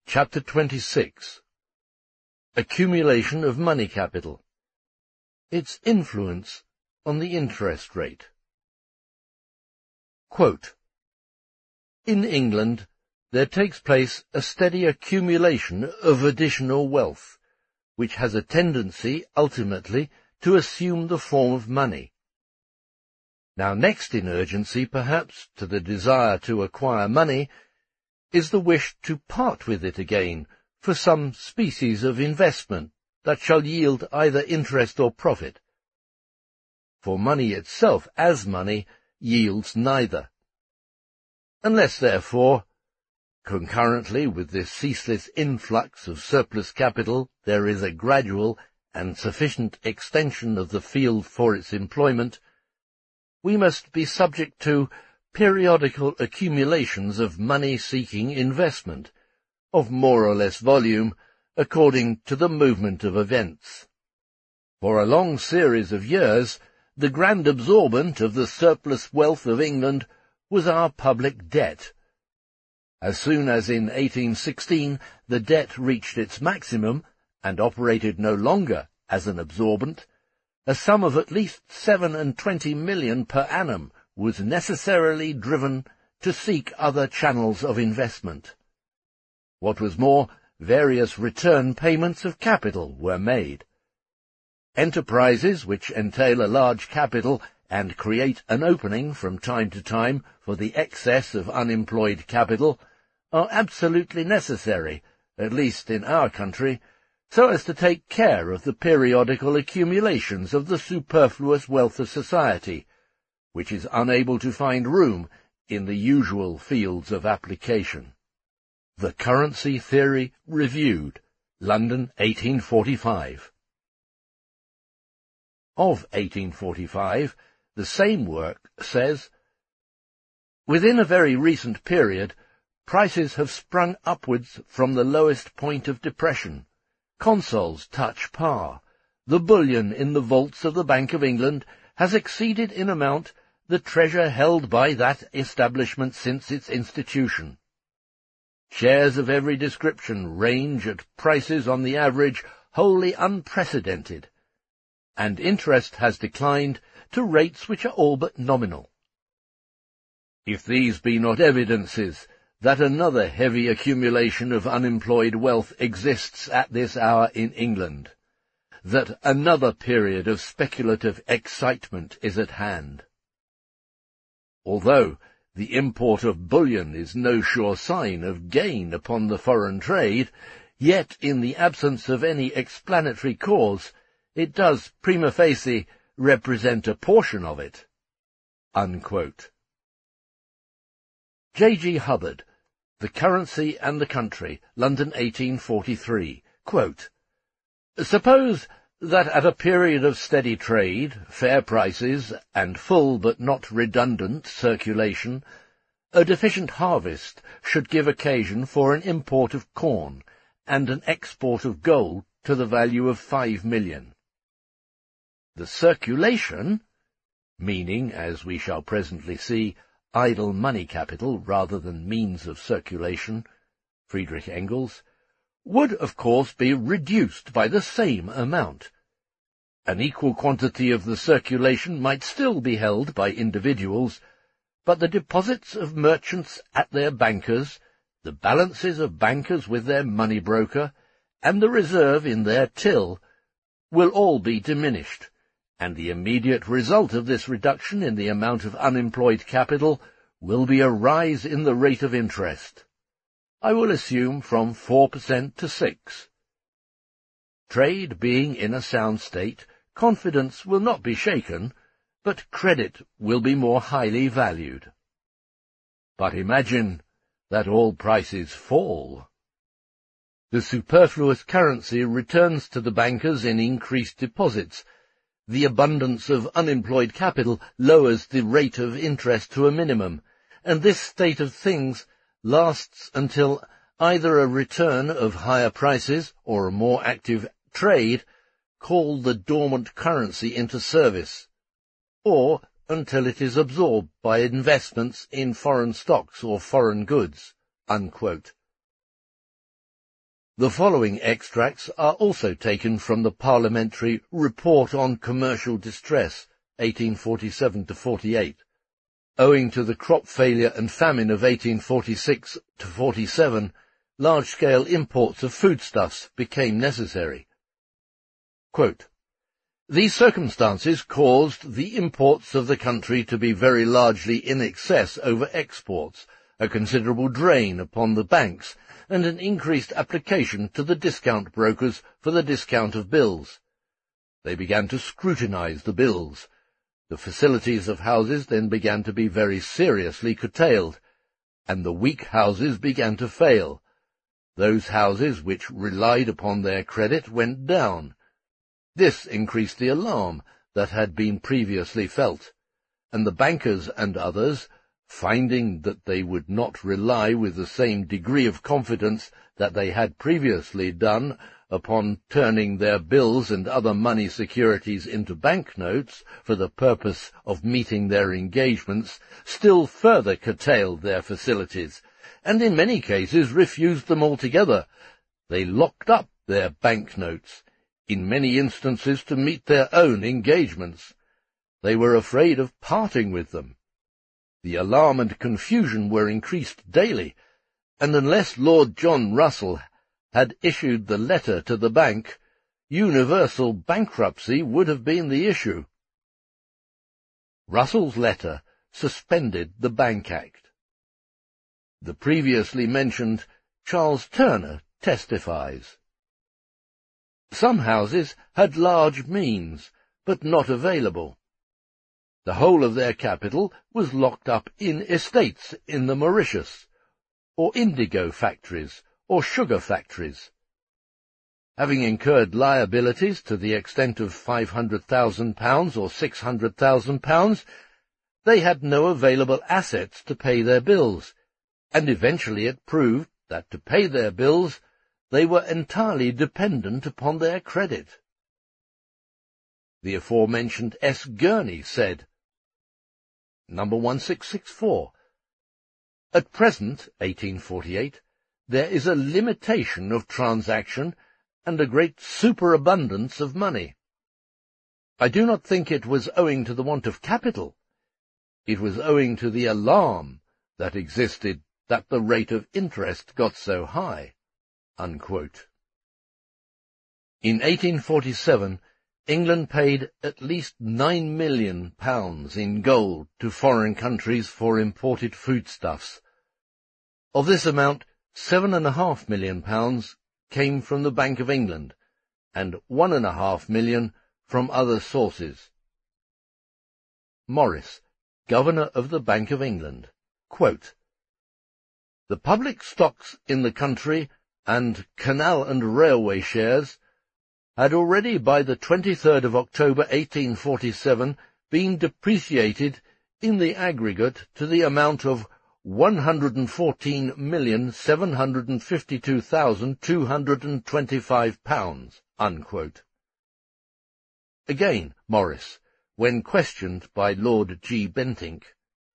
Chapter 26. Accumulation of money capital. Its influence on the interest rate. Quote, "In England, there takes place a steady accumulation of additional wealth, which has a tendency ultimately to assume the form of money. Now next in urgency, perhaps, to the desire to acquire money, is the wish to part with it again for some species of investment that shall yield either interest or profit. For money itself, as money, yields neither. Unless, therefore, concurrently with this ceaseless influx of surplus capital, there is a gradual and sufficient extension of the field for its employment, we must be subject to periodical accumulations of money-seeking investment, of more or less volume, according to the movement of events. For a long series of years, the grand absorbent of the surplus wealth of England was our public debt. As soon as in 1816 the debt reached its maximum, and operated no longer as an absorbent, a sum of at least 27 million per annum was necessarily driven to seek other channels of investment. What was more, various return payments of capital were made. Enterprises which entail a large capital and create an opening from time to time for the excess of unemployed capital are absolutely necessary, at least in our country, so as to take care of the periodical accumulations of the superfluous wealth of society, which is unable to find room in the usual fields of application." The Currency Theory Reviewed, London, 1845. Of 1845, the same work says, "Within a very recent period, prices have sprung upwards from the lowest point of depression. Consols touch par. The bullion in the vaults of the Bank of England has exceeded in amount the treasure held by that establishment since its institution. Shares of every description range at prices on the average wholly unprecedented, and interest has declined to rates which are all but nominal. If these be not evidences that another heavy accumulation of unemployed wealth exists at this hour in England, that another period of speculative excitement is at hand. Although the import of bullion is no sure sign of gain upon the foreign trade, yet in the absence of any explanatory cause, it does prima facie represent a portion of it." Unquote. J. G. Hubbard, The Currency and the Country, London, 1843. Quote, "Suppose that at a period of steady trade, fair prices, and full but not redundant circulation, a deficient harvest should give occasion for an import of corn and an export of gold to the value of 5 million. The circulation, meaning, as we shall presently see, idle money capital rather than means of circulation, Friedrich Engels, would of course be reduced by the same amount. An equal quantity of the circulation might still be held by individuals, but the deposits of merchants at their bankers, the balances of bankers with their money-broker, and the reserve in their till will all be diminished, and the immediate result of this reduction in the amount of unemployed capital will be a rise in the rate of interest. I will assume from 4% to 6%. Trade being in a sound state, confidence will not be shaken, but credit will be more highly valued. But imagine that all prices fall. The superfluous currency returns to the bankers in increased deposits. The abundance of unemployed capital lowers the rate of interest to a minimum, and this state of things lasts until either a return of higher prices or a more active trade call the dormant currency into service, or until it is absorbed by investments in foreign stocks or foreign goods." Unquote. The following extracts are also taken from the Parliamentary Report on Commercial Distress, 1847-48. Owing to the crop failure and famine of 1846-47, large-scale imports of foodstuffs became necessary. Quote, "These circumstances caused the imports of the country to be very largely in excess over exports, a considerable drain upon the banks, and an increased application to the discount brokers for the discount of bills. They began to scrutinize the bills. The facilities of houses then began to be very seriously curtailed, and the weak houses began to fail. Those houses which relied upon their credit went down. This increased the alarm that had been previously felt, and the bankers and others, finding that they would not rely with the same degree of confidence that they had previously done upon turning their bills and other money securities into banknotes for the purpose of meeting their engagements, still further curtailed their facilities, and in many cases refused them altogether. They locked up their banknotes, in many instances to meet their own engagements. They were afraid of parting with them. The alarm and confusion were increased daily, and unless Lord John Russell had issued the letter to the bank, universal bankruptcy would have been the issue." Russell's letter suspended the Bank Act. The previously mentioned Charles Turner testifies. Some houses had large means, but not available. The whole of their capital was locked up in estates in the Mauritius, or indigo factories, or sugar factories. Having incurred liabilities to the extent of £500,000 or £600,000, they had no available assets to pay their bills, and eventually it proved that to pay their bills they were entirely dependent upon their credit. The aforementioned S. Gurney said, Number 1664, "At present, 1848, there is a limitation of transaction and a great superabundance of money. I do not think it was owing to the want of capital. It was owing to the alarm that existed that the rate of interest got so high." Unquote. In 1847, England paid at least £9 million in gold to foreign countries for imported foodstuffs. Of this amount, £7.5 million came from the Bank of England, and £1.5 million from other sources. Morris, Governor of the Bank of England, quote, "The public stocks in the country and canal and railway shares had already by the 23rd of October 1847 been depreciated in the aggregate to the amount of £114,752,225. Unquote. Again, Morris, when questioned by Lord G. Bentinck,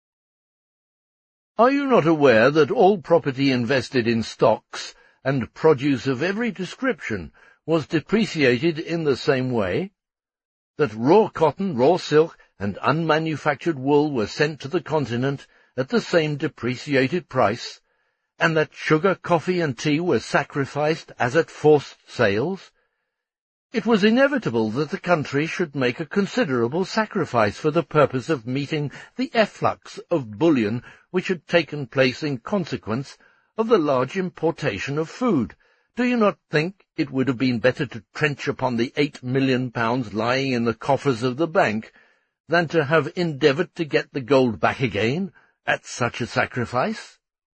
"Are you not aware that all property invested in stocks and produce of every description was depreciated in the same way? That raw cotton, raw silk, and unmanufactured wool were sent to the continent at the same depreciated price, and that sugar, coffee, and tea were sacrificed as at forced sales? It was inevitable that the country should make a considerable sacrifice for the purpose of meeting the efflux of bullion which had taken place in consequence of the large importation of food. Do you not think it would have been better to trench upon the £8 million lying in the coffers of the bank than to have endeavoured to get the gold back again at such a sacrifice?"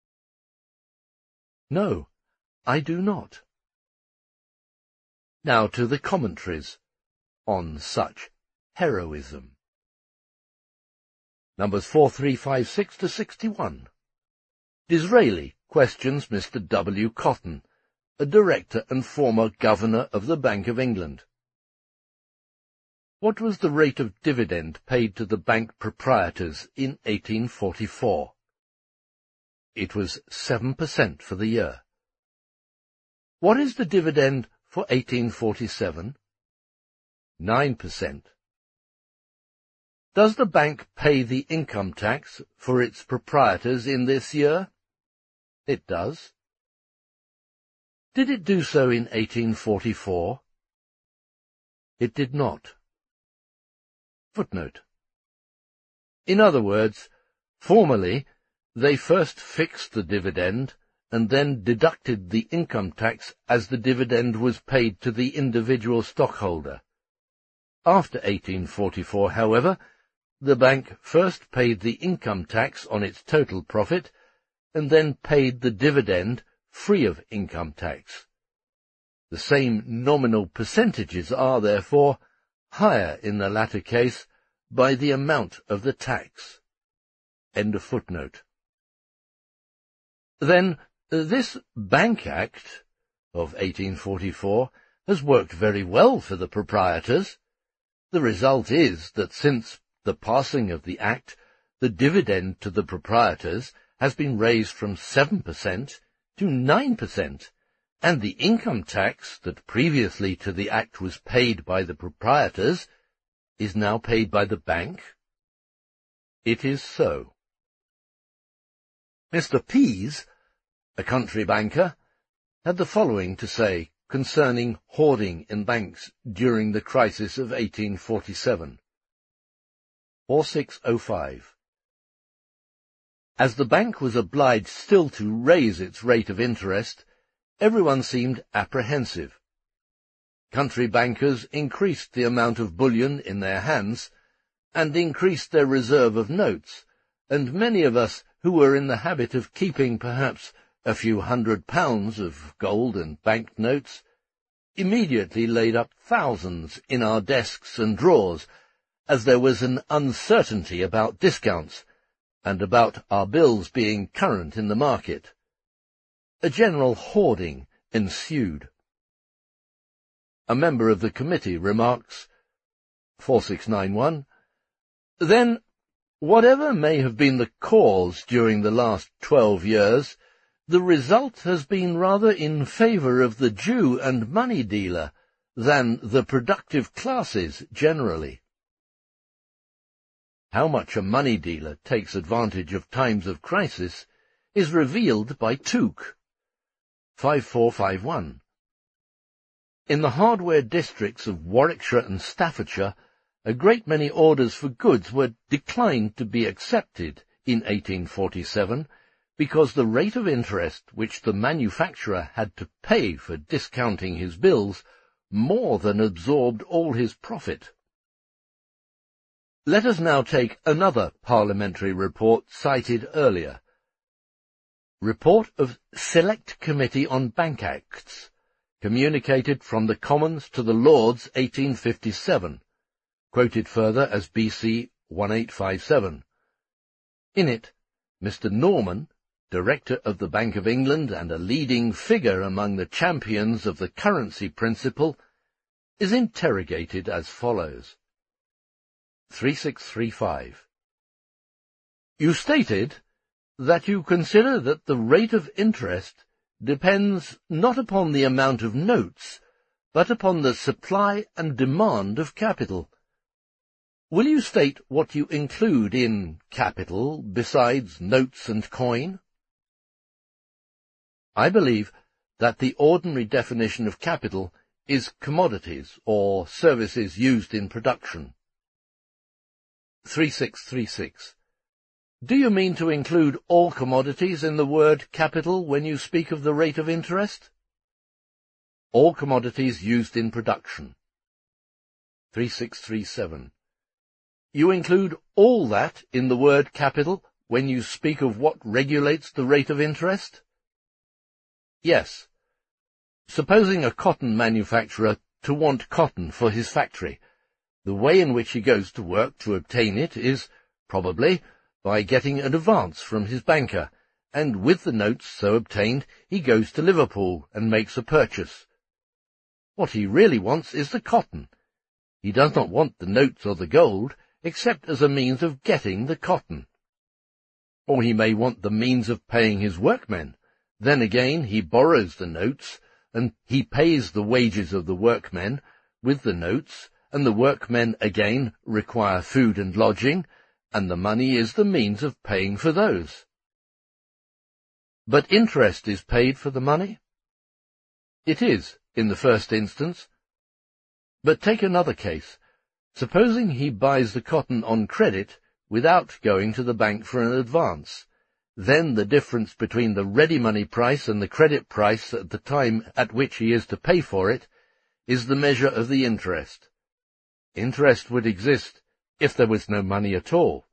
No, I do not. Now to the commentaries on such heroism. Numbers 4356 to 61. Disraeli questions Mr. W. Cotton, a director and former governor of the Bank of England. What was the rate of dividend paid to the bank proprietors in 1844? It was 7% for the year. What is the dividend for 1847? 9%. Does the bank pay the income tax for its proprietors in this year? It does. Did it do so in 1844? It did not. Footnote. In other words, formerly, they first fixed the dividend and then deducted the income tax as the dividend was paid to the individual stockholder. After 1844, however, the bank first paid the income tax on its total profit and then paid the dividend free of income tax. The same nominal percentages are, therefore, higher in the latter case by the amount of the tax. End of footnote. Then, this Bank Act of 1844 has worked very well for the proprietors. The result is that since the passing of the Act, the dividend to the proprietors has been raised from 7% to 9%, and the income tax that previously to the Act was paid by the proprietors is now paid by the bank? It is so. Mr. Pease, a country banker, had the following to say concerning hoarding in banks during the crisis of 1847. 4605. As the bank was obliged still to raise its rate of interest, everyone seemed apprehensive. Country bankers increased the amount of bullion in their hands, and increased their reserve of notes, and many of us who were in the habit of keeping perhaps a few £100 of gold and bank notes, immediately laid up thousands in our desks and drawers, as there was an uncertainty about discounts, and about our bills being current in the market. A general hoarding ensued. A member of the committee remarks, 4691, then, whatever may have been the cause during the last 12 years, the result has been rather in favour of the Jew and money dealer than the productive classes generally. How much a money dealer takes advantage of times of crisis is revealed by Tuke. 5451. In the hardware districts of Warwickshire and Staffordshire, a great many orders for goods were declined to be accepted in 1847, because the rate of interest which the manufacturer had to pay for discounting his bills more than absorbed all his profit. Let us now take another parliamentary report cited earlier. Report of Select Committee on Bank Acts, communicated from the Commons to the Lords 1857, quoted further as BC 1857. In it, Mr. Norman, Director of the Bank of England and a leading figure among the champions of the currency principle, is interrogated as follows. 3635. You stated that you consider that the rate of interest depends not upon the amount of notes, but upon the supply and demand of capital. Will you state what you include in capital besides notes and coin? I believe that the ordinary definition of capital is commodities or services used in production. 3636. Do you mean to include all commodities in the word capital when you speak of the rate of interest? All commodities used in production. 3637. You include all that in the word capital when you speak of what regulates the rate of interest? Yes. Supposing a cotton manufacturer to want cotton for his factory, the way in which he goes to work to obtain it is, probably, by getting an advance from his banker, and with the notes so obtained he goes to Liverpool and makes a purchase. What he really wants is the cotton. He does not want the notes or the gold, except as a means of getting the cotton. Or he may want the means of paying his workmen. Then again he borrows the notes, and he pays the wages of the workmen with the notes, and the workmen again require food and lodging, and the money is the means of paying for those. But interest is paid for the money? It is, in the first instance. But take another case. Supposing he buys the cotton on credit without going to the bank for an advance. Then the difference between the ready money price and the credit price at the time at which he is to pay for it is the measure of the interest. Interest would exist if there was no money at all.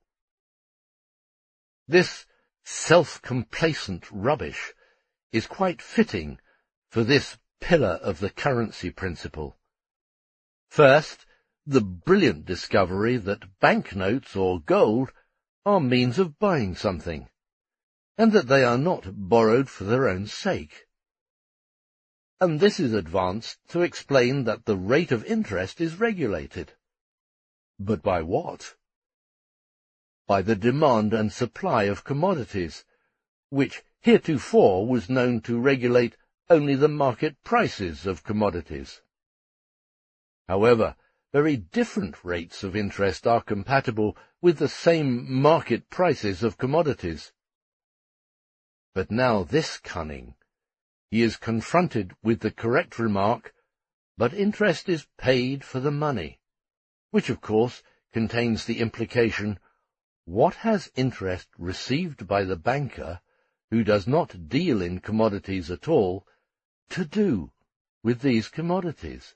This self-complacent rubbish is quite fitting for this pillar of the currency principle. First, the brilliant discovery that banknotes or gold are means of buying something, and that they are not borrowed for their own sake. And this is advanced to explain that the rate of interest is regulated. But by what? By the demand and supply of commodities, which heretofore was known to regulate only the market prices of commodities. However, very different rates of interest are compatible with the same market prices of commodities. But now this cunning, he is confronted with the correct remark, but interest is paid for the money, which of course contains the implication, what has interest received by the banker, who does not deal in commodities at all, to do with these commodities?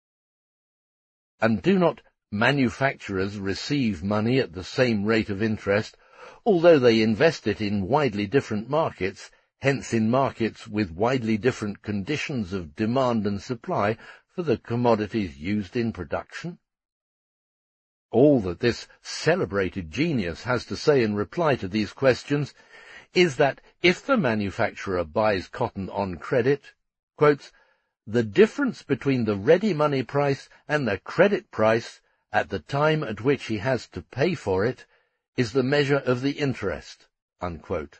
And do not manufacturers receive money at the same rate of interest, although they invest it in widely different markets, hence in markets with widely different conditions of demand and supply for the commodities used in production? All that this celebrated genius has to say in reply to these questions is that if the manufacturer buys cotton on credit, quotes, the difference between the ready money price and the credit price at the time at which he has to pay for it is the measure of the interest, unquote.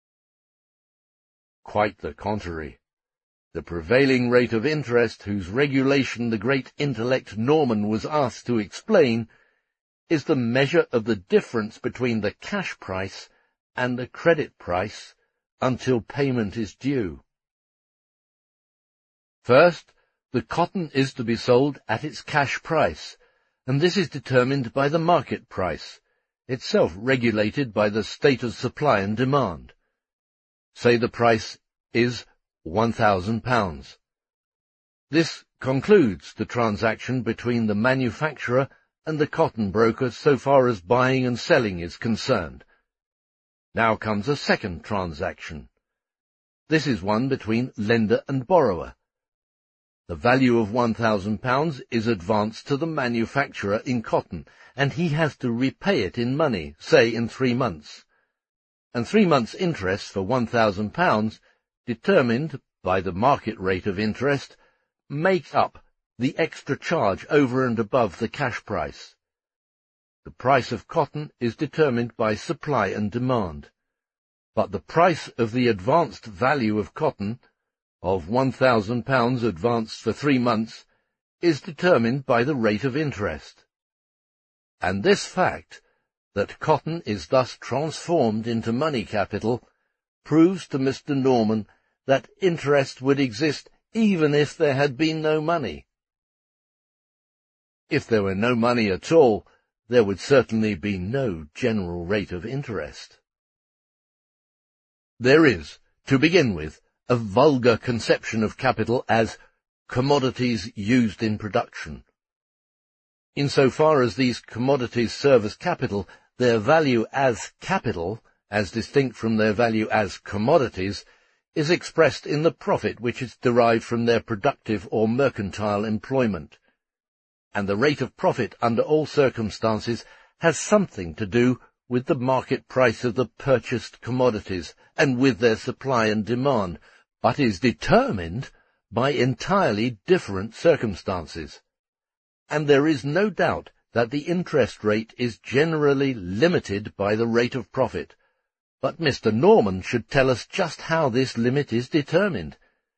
Quite the contrary. The prevailing rate of interest, whose regulation the great intellect Norman was asked to explain, is the measure of the difference between the cash price and the credit price until payment is due. First, the cotton is to be sold at its cash price, and this is determined by the market price, itself regulated by the state of supply and demand. Say the price is £1,000. This concludes the transaction between the manufacturer and the cotton broker so far as buying and selling is concerned. Now comes a second transaction. This is one between lender and borrower. The value of £1,000 is advanced to the manufacturer in cotton, and he has to repay it in money, say in 3 months. And 3 months' interest for £1,000, determined by the market rate of interest, make up the extra charge over and above the cash price. The price of cotton is determined by supply and demand, but the price of the advanced value of cotton, of £1,000 advanced for 3 months, is determined by the rate of interest. And this fact, that cotton is thus transformed into money capital, proves to Mr. Norman that interest would exist even if there had been no money. If there were no money at all, there would certainly be no general rate of interest. There is, to begin with, a vulgar conception of capital as commodities used in production. In so far as these commodities serve as capital, their value as capital, as distinct from their value as commodities, is expressed in the profit which is derived from their productive or mercantile employment. And the rate of profit under all circumstances has something to do with the market price of the purchased commodities and with their supply and demand, but is determined by entirely different circumstances. And there is no doubt that the interest rate is generally limited by the rate of profit, but Mr. Norman should tell us just how this limit is determined,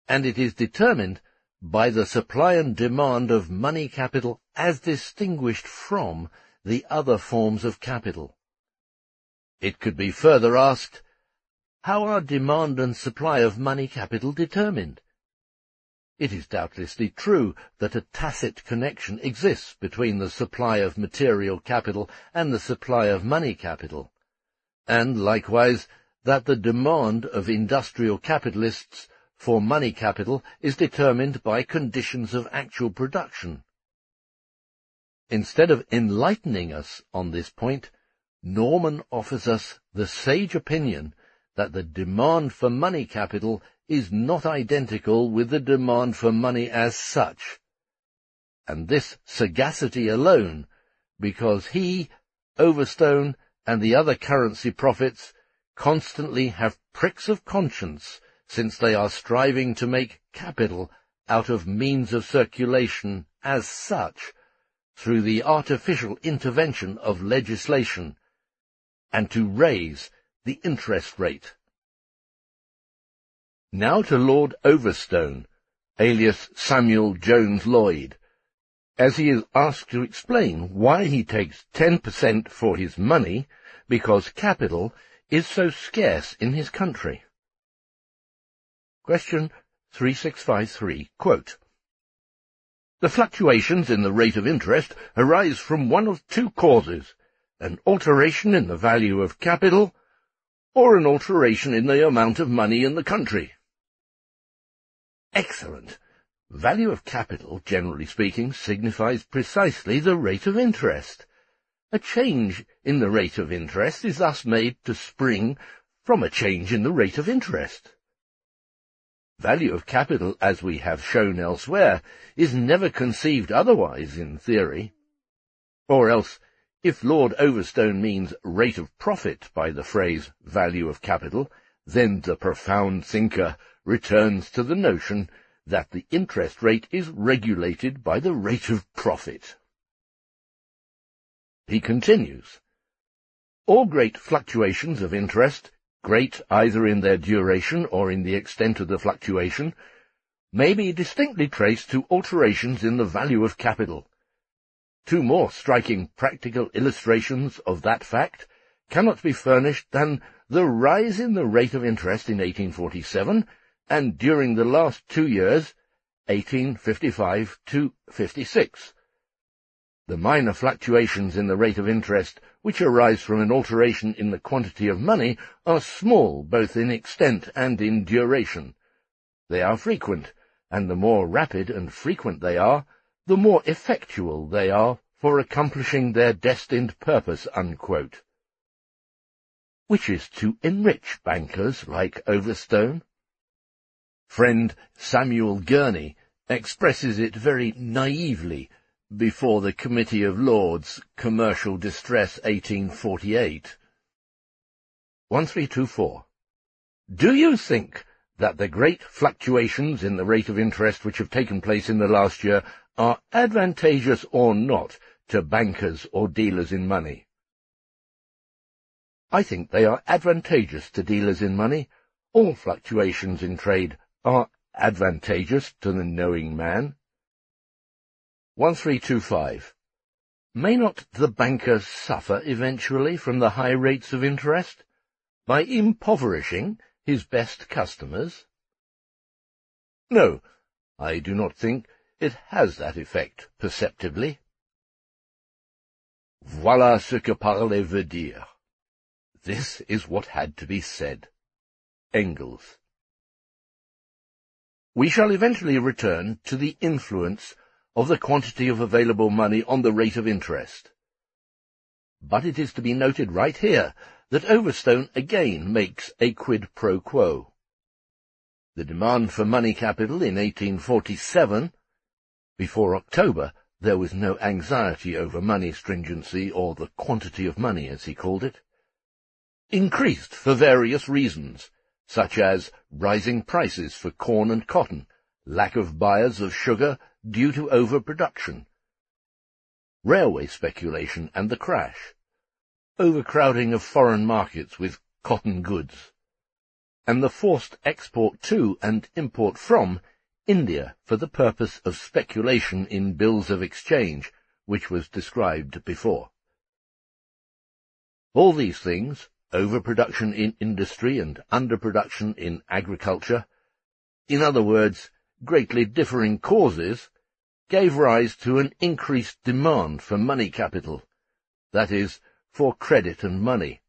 and it is determined by the supply and demand of money capital as distinguished from the other forms of capital. It could be further asked, how are demand and supply of money capital determined? It is doubtlessly true that a tacit connection exists between the supply of material capital and the supply of money capital, and likewise that the demand of industrial capitalists for money capital is determined by conditions of actual production. Instead of enlightening us on this point, Norman offers us the sage opinion that the demand for money capital is not identical with the demand for money as such, and this sagacity alone, because he, Overstone, and the other currency prophets constantly have pricks of conscience, since they are striving to make capital out of means of circulation as such, through the artificial intervention of legislation, and to raise the interest rate. Now to Lord Overstone, alias Samuel Jones Lloyd, as he is asked to explain why he takes 10% for his money, because capital is so scarce in his country. Question 3653, quote, "The fluctuations in the rate of interest arise from one of two causes, an alteration in the value of capital, or an alteration in the amount of money in the country." Excellent. Value of capital, generally speaking, signifies precisely the rate of interest. A change in the rate of interest is thus made to spring from a change in the rate of interest. Value of capital, as we have shown elsewhere, is never conceived otherwise in theory. Or else, if Lord Overstone means rate of profit by the phrase value of capital, then the profound thinker returns to the notion that the interest rate is regulated by the rate of profit. He continues, "All great fluctuations of interest, great either in their duration or in the extent of the fluctuation, may be distinctly traced to alterations in the value of capital. Two more striking practical illustrations of that fact cannot be furnished than the rise in the rate of interest in 1847 and during the last 2 years, 1855 to 56. The minor fluctuations in the rate of interest which arise from an alteration in the quantity of money are small both in extent and in duration. They are frequent, and the more rapid and frequent they are, the more effectual they are for accomplishing their destined purpose," unquote. Which is to enrich bankers like Overstone. Friend Samuel Gurney expresses it very naively before the Committee of Lords, Commercial Distress, 1848. 1324. "Do you think that the great fluctuations in the rate of interest which have taken place in the last year are advantageous or not to bankers or dealers in money?" I think they are advantageous to dealers in money. All fluctuations in trade are advantageous to the knowing man. 1325. May not the banker suffer eventually from the high rates of interest, by impoverishing his best customers? No, I do not think it has that effect perceptibly. Voilà ce que parler veut dire. This is what had to be said. Engels. We shall eventually return to the influence of the quantity of available money on the rate of interest. But it is to be noted right here that Overstone again makes a quid pro quo. The demand for money capital in 1847, before October, there was no anxiety over money stringency, or the quantity of money, as he called it, increased for various reasons, such as rising prices for corn and cotton, lack of buyers of sugar due to overproduction, railway speculation and the crash, overcrowding of foreign markets with cotton goods, and the forced export to and import from India for the purpose of speculation in bills of exchange, which was described before. All these things, overproduction in industry and underproduction in agriculture, in other words, greatly differing causes, gave rise to an increased demand for money capital, that is, for credit and money.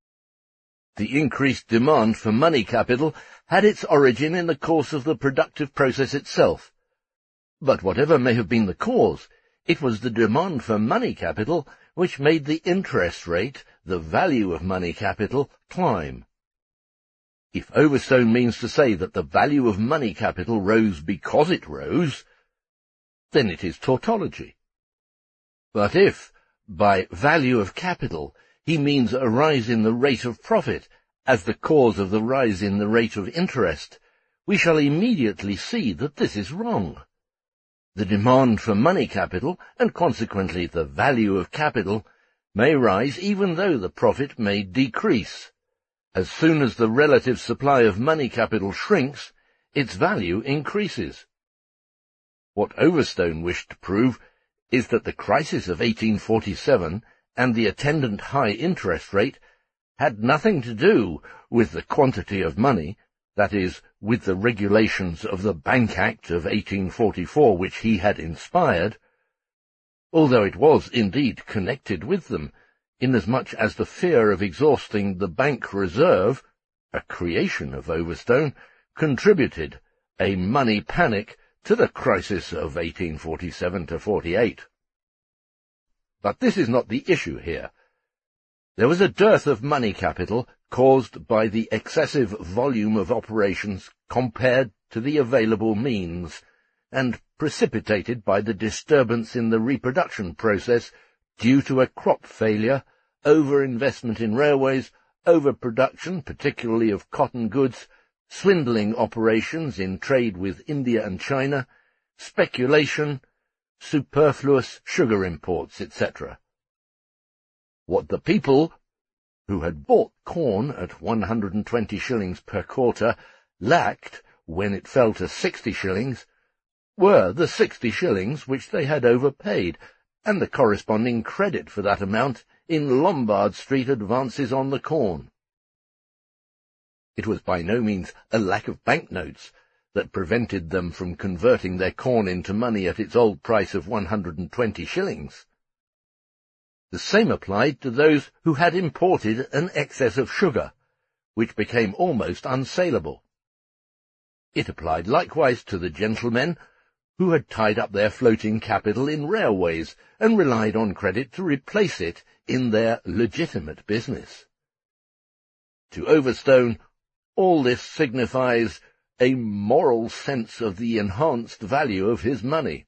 The increased demand for money capital had its origin in the course of the productive process itself. But whatever may have been the cause, it was the demand for money capital which made the interest rate, the value of money capital, climb. If Overstone means to say that the value of money capital rose because it rose, then it is tautology. But if, by value of capital, he means a rise in the rate of profit as the cause of the rise in the rate of interest, we shall immediately see that this is wrong. The demand for money capital, and consequently the value of capital, may rise even though the profit may decrease. As soon as the relative supply of money capital shrinks, its value increases. What Overstone wished to prove is that the crisis of 1847 and the attendant high interest rate had nothing to do with the quantity of money, that is, with the regulations of the Bank Act of 1844 which he had inspired, although it was indeed connected with them, inasmuch as the fear of exhausting the bank reserve, a creation of Overstone, contributed a money panic to the crisis of 1847-48. But this is not the issue here. There was a dearth of money capital caused by the excessive volume of operations compared to the available means, and precipitated by the disturbance in the reproduction process due to a crop failure, over-investment in railways, overproduction, particularly of cotton goods, swindling operations in trade with India and China, speculation, superfluous sugar imports, etc. What the people, who had bought corn at 120 shillings per quarter, lacked when it fell to 60 shillings, were the 60 shillings which they had overpaid, and the corresponding credit for that amount in Lombard Street advances on the corn. It was by no means a lack of banknotes that prevented them from converting their corn into money at its old price of 120 shillings. The same applied to those who had imported an excess of sugar, which became almost unsaleable. It applied likewise to the gentlemen who had tied up their floating capital in railways and relied on credit to replace it in their legitimate business. To Overstone, all this signifies a moral sense of the enhanced value of his money.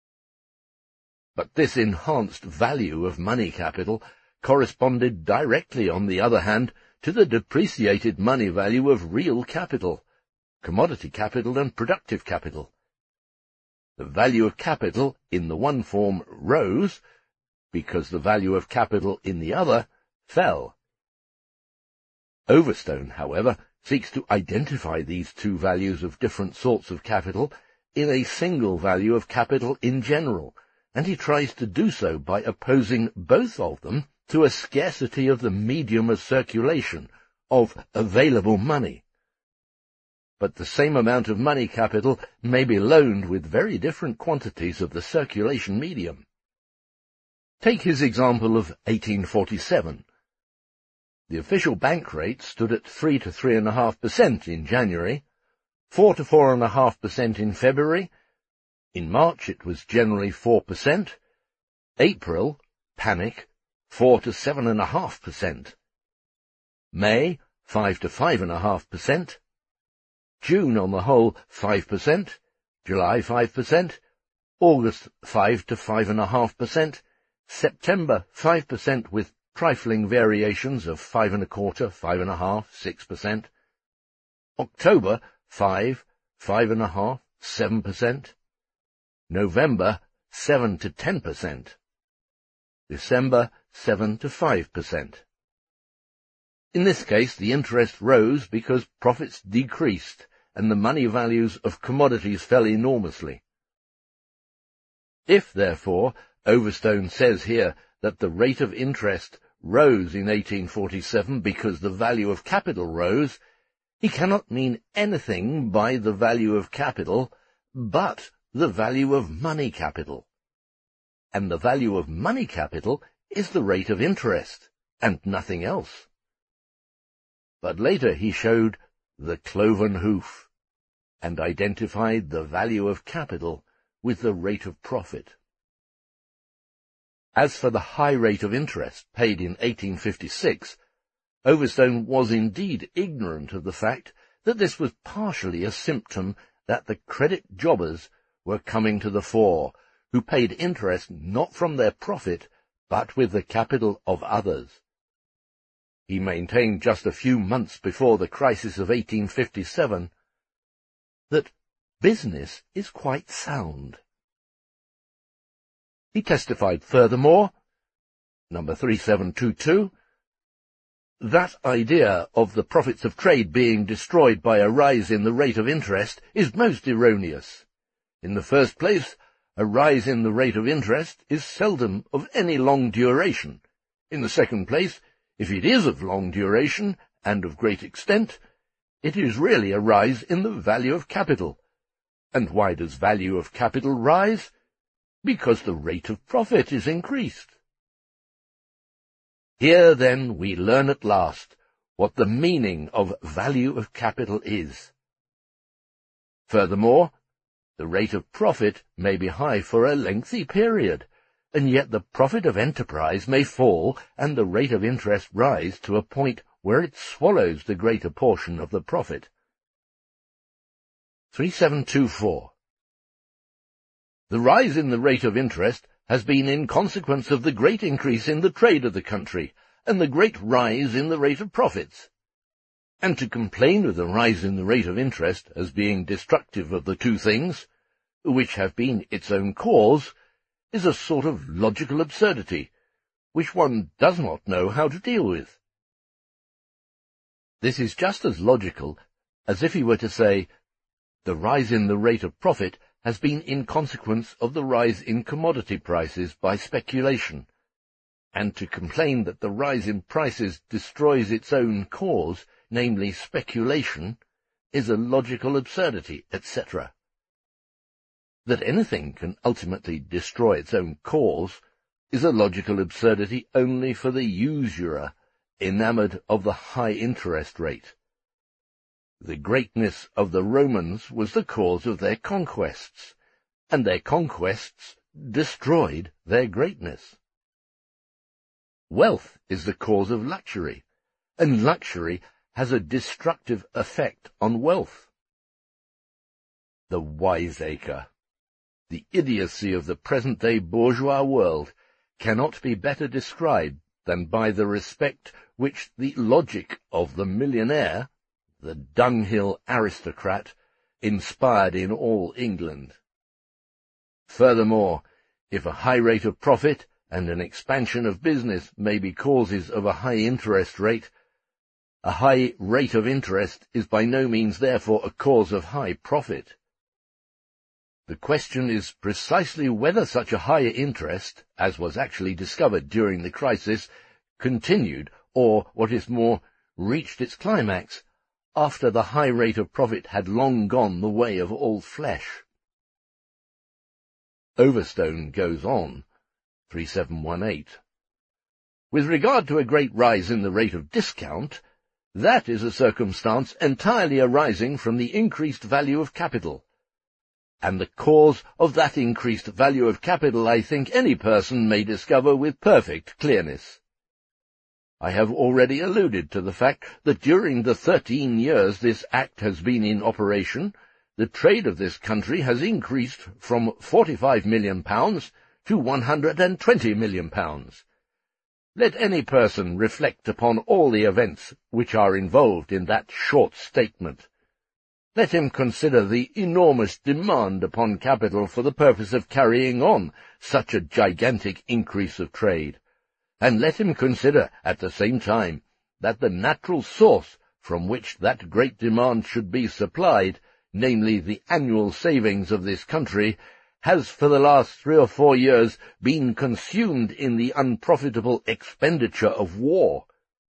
But this enhanced value of money capital corresponded directly, on the other hand, to the depreciated money value of real capital, commodity capital and productive capital. The value of capital in the one form rose, because the value of capital in the other fell. Overstone, however, seeks to identify these two values of different sorts of capital in a single value of capital in general, and he tries to do so by opposing both of them to a scarcity of the medium of circulation, of available money. But the same amount of money capital may be loaned with very different quantities of the circulation medium. Take his example of 1847. The official bank rate stood at 3 to 3.5% in January, 4 to 4.5% in February. In March it was generally 4%. April, panic, 4 to 7.5%. May, 5 to 5.5%. June, on the whole, 5%. July, 5%. August, 5 to 5.5%. September, 5% with trifling variations of 5.25%, 5.5%, 6%. October, 5, 5.5%, 7%. November, 7 to 10%. December, 7 to 5%. In this case, the interest rose because profits decreased and the money values of commodities fell enormously. If, therefore, Overstone says here that the rate of interest rose in 1847 because the value of capital rose, he cannot mean anything by the value of capital but the value of money capital. And the value of money capital is the rate of interest, and nothing else. But later he showed the cloven hoof, and identified the value of capital with the rate of profit. As for the high rate of interest paid in 1856, Overstone was indeed ignorant of the fact that this was partially a symptom that the credit jobbers were coming to the fore, who paid interest not from their profit, but with the capital of others. He maintained just a few months before the crisis of 1857 that business is quite sound. He testified furthermore, number 3722, that idea of the profits of trade being destroyed by a rise in the rate of interest is most erroneous. In the first place, a rise in the rate of interest is seldom of any long duration. In the second place, if it is of long duration and of great extent, it is really a rise in the value of capital. And why does value of capital rise? Because the rate of profit is increased. Here, then, we learn at last what the meaning of value of capital is. Furthermore, the rate of profit may be high for a lengthy period, and yet the profit of enterprise may fall and the rate of interest rise to a point where it swallows the greater portion of the profit. 3724. The rise in the rate of interest has been in consequence of the great increase in the trade of the country, and the great rise in the rate of profits. And to complain of the rise in the rate of interest as being destructive of the two things, which have been its own cause, is a sort of logical absurdity, which one does not know how to deal with. This is just as logical as if he were to say, the rise in the rate of profit has been in consequence of the rise in commodity prices by speculation, and to complain that the rise in prices destroys its own cause, namely speculation, is a logical absurdity, etc. That anything can ultimately destroy its own cause is a logical absurdity only for the usurer enamoured of the high interest rate. The greatness of the Romans was the cause of their conquests, and their conquests destroyed their greatness. Wealth is the cause of luxury, and luxury has a destructive effect on wealth. The wiseacre, the idiocy of the present-day bourgeois world, cannot be better described than by the respect which the logic of the millionaire, the dunghill aristocrat, inspired in all England. Furthermore, if a high rate of profit and an expansion of business may be causes of a high interest rate, a high rate of interest is by no means therefore a cause of high profit. The question is precisely whether such a higher interest, as was actually discovered during the crisis, continued, or, what is more, reached its climax, after the high rate of profit had long gone the way of all flesh. Overstone goes on, 3718. With regard to a great rise in the rate of discount, that is a circumstance entirely arising from the increased value of capital. And the cause of that increased value of capital I think any person may discover with perfect clearness. I have already alluded to the fact that during the 13 years this Act has been in operation, the trade of this country has increased from £45 million to £120 million. Let any person reflect upon all the events which are involved in that short statement. Let him consider the enormous demand upon capital for the purpose of carrying on such a gigantic increase of trade, and let him consider, at the same time, that the natural source from which that great demand should be supplied, namely the annual savings of this country, has for the last 3 or 4 years been consumed in the unprofitable expenditure of war.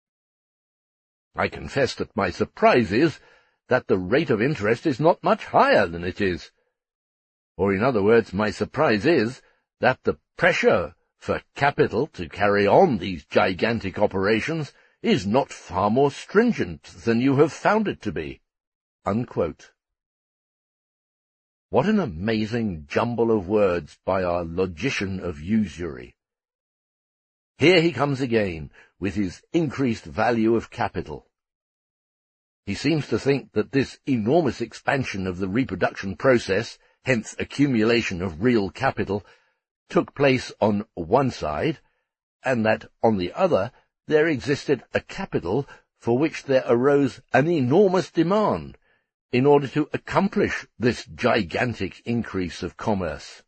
I confess that my surprise is that the rate of interest is not much higher than it is. Or in other words, my surprise is that the pressure for capital to carry on these gigantic operations is not far more stringent than you have found it to be." Unquote. What an amazing jumble of words by our logician of usury. Here he comes again with his increased value of capital. He seems to think that this enormous expansion of the reproduction process, hence accumulation of real capital, took place on one side, and that on the other there existed a capital for which there arose an enormous demand, in order to accomplish this gigantic increase of commerce.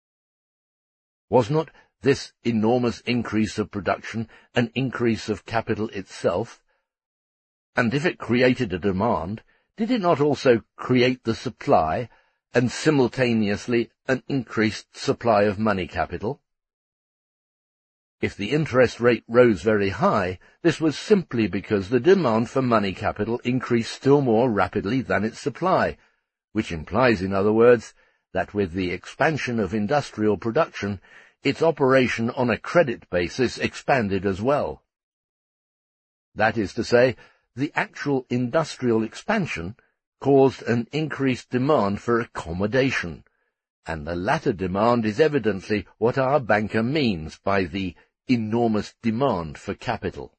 Was not this enormous increase of production an increase of capital itself? And if it created a demand, did it not also create the supply, and simultaneously an increased supply of money capital? If the interest rate rose very high, this was simply because the demand for money capital increased still more rapidly than its supply, which implies, in other words, that with the expansion of industrial production, its operation on a credit basis expanded as well. That is to say, the actual industrial expansion caused an increased demand for accommodation, and the latter demand is evidently what our banker means by the enormous demand for capital.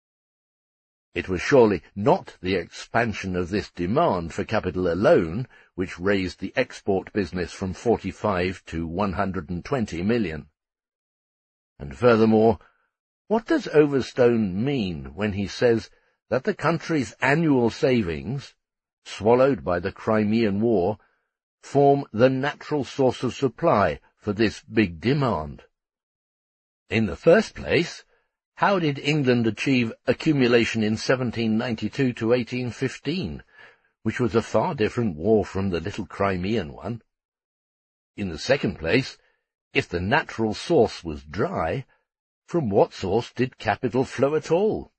It was surely not the expansion of this demand for capital alone which raised the export business from 45 to 120 million. And furthermore, what does Overstone mean when he says that the country's annual savings, swallowed by the Crimean War, form the natural source of supply for this big demand? In the first place, how did England achieve accumulation in 1792 to 1815, which was a far different war from the little Crimean one? In the second place, if the natural source was dry, from what source did capital flow at all?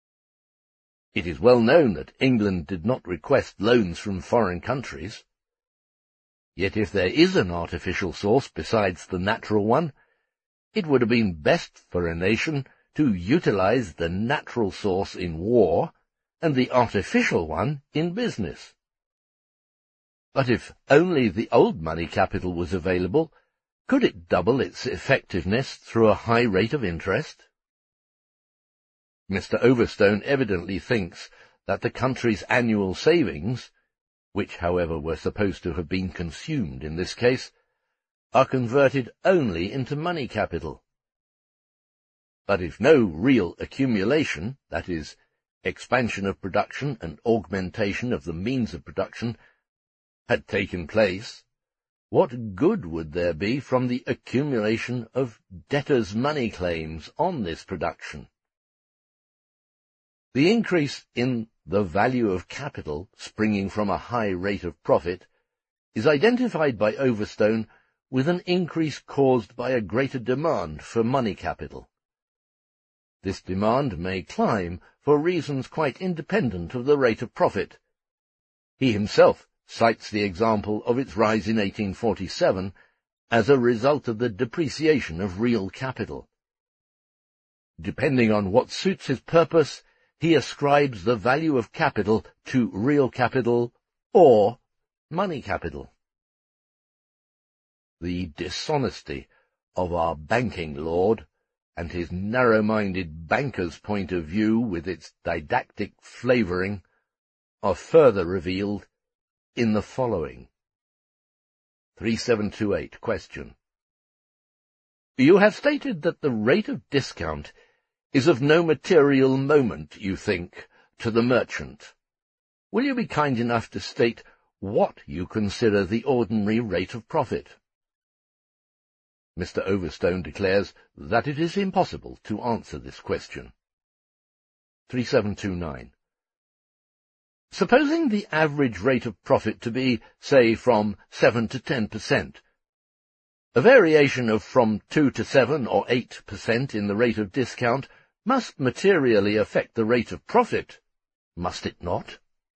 It is well known that England did not request loans from foreign countries. Yet if there is an artificial source besides the natural one, it would have been best for a nation to utilize the natural source in war and the artificial one in business. But if only the old money capital was available, could it double its effectiveness through a high rate of interest? Mr. Overstone evidently thinks that the country's annual savings, which, however, were supposed to have been consumed in this case, are converted only into money capital. But if no real accumulation, that is, expansion of production and augmentation of the means of production, had taken place, what good would there be from the accumulation of debtors' money claims on this production? The increase in the value of capital springing from a high rate of profit is identified by Overstone with an increase caused by a greater demand for money capital. This demand may climb for reasons quite independent of the rate of profit. He himself cites the example of its rise in 1847 as a result of the depreciation of real capital. Depending on what suits his purpose, he ascribes the value of capital to real capital or money capital. The dishonesty of our banking lord, and his narrow-minded banker's point of view with its didactic flavouring, are further revealed in the following. 3728. Question. You have stated that the rate of discount is of no material moment, you think, to the merchant. Will you be kind enough to state what you consider the ordinary rate of profit? Mr. Overstone declares that it is impossible to answer this question. 3729. Supposing the average rate of profit to be, say, from 7 to 10%, a variation of from 2 to 7 or 8% in the rate of discount must materially affect the rate of profit, must it not?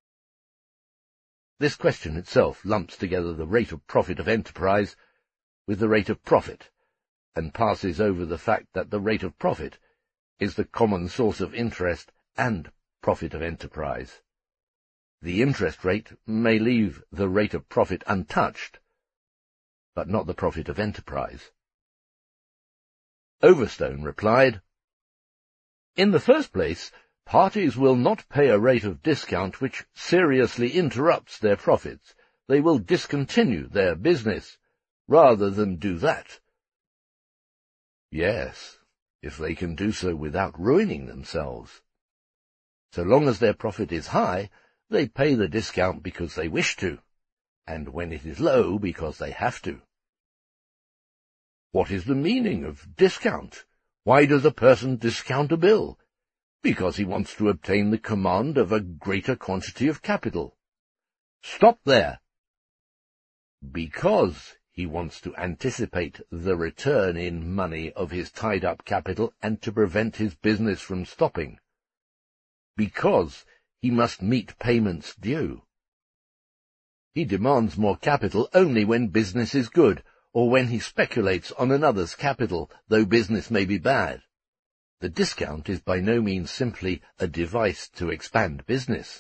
This question itself lumps together the rate of profit of enterprise with the rate of profit, and passes over the fact that the rate of profit is the common source of interest and profit of enterprise. The interest rate may leave the rate of profit untouched, but not the profit of enterprise. Overstone replied, "In the first place, parties will not pay a rate of discount which seriously interrupts their profits. They will discontinue their business, rather than do that." Yes, if they can do so without ruining themselves. So long as their profit is high, they pay the discount because they wish to, and when it is low, because they have to. What is the meaning of discount? Why does a person discount a bill? Because he wants to obtain the command of a greater quantity of capital. Stop there. Because he wants to anticipate the return in money of his tied-up capital and to prevent his business from stopping. Because he must meet payments due. He demands more capital only when business is good, or when he speculates on another's capital, though business may be bad. The discount is by no means simply a device to expand business.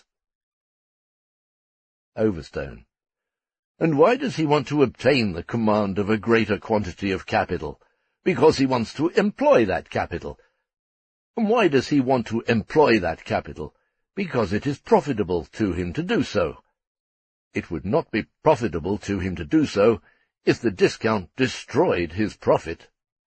Overstone. And why does he want to obtain the command of a greater quantity of capital? Because he wants to employ that capital. And why does he want to employ that capital? Because it is profitable to him to do so. It would not be profitable to him to do so if the discount destroyed his profit.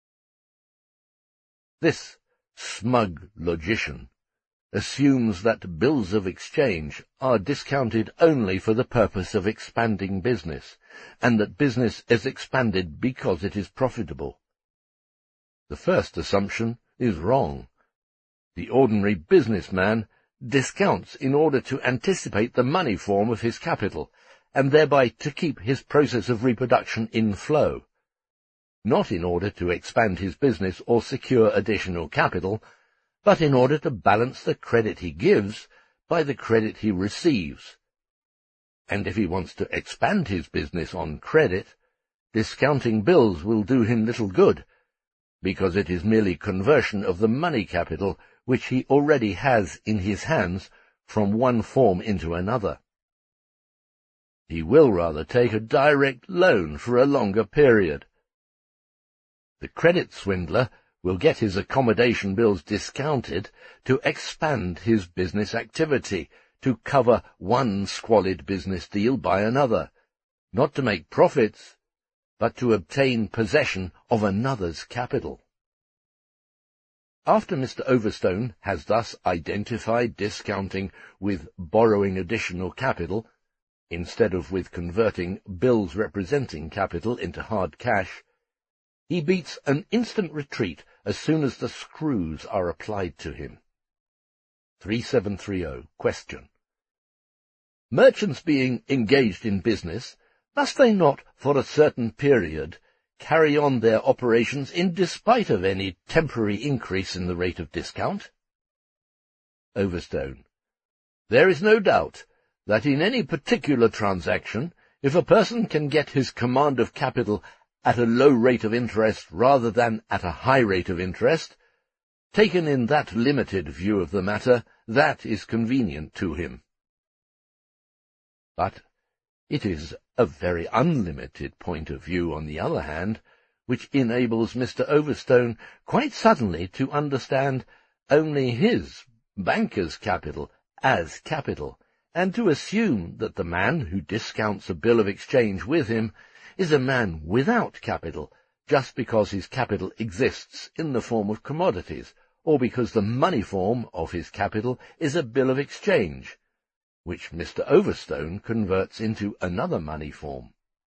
This smug logician assumes that bills of exchange are discounted only for the purpose of expanding business, and that business is expanded because it is profitable. The first assumption is wrong. The ordinary businessman discounts in order to anticipate the money form of his capital, and thereby to keep his process of reproduction in flow, not in order to expand his business or secure additional capital, but in order to balance the credit he gives by the credit he receives. And if he wants to expand his business on credit, discounting bills will do him little good, because it is merely conversion of the money capital which he already has in his hands from one form into another. He will rather take a direct loan for a longer period. The credit swindler will get his accommodation bills discounted to expand his business activity, to cover one squalid business deal by another, not to make profits, but to obtain possession of another's capital. After Mr. Overstone has thus identified discounting with borrowing additional capital, instead of with converting bills representing capital into hard cash, he beats an instant retreat as soon as the screws are applied to him. 3730. Question. Merchants being engaged in business, must they not, for a certain period, carry on their operations in despite of any temporary increase in the rate of discount? Overstone. There is no doubt that in any particular transaction, if a person can get his command of capital at a low rate of interest rather than at a high rate of interest, taken in that limited view of the matter, that is convenient to him. But it is a very unlimited point of view, on the other hand, which enables Mr. Overstone quite suddenly to understand only his banker's capital as capital, and to assume that the man who discounts a bill of exchange with him is a man without capital, just because his capital exists in the form of commodities, or because the money form of his capital is a bill of exchange, which Mr. Overstone converts into another money form.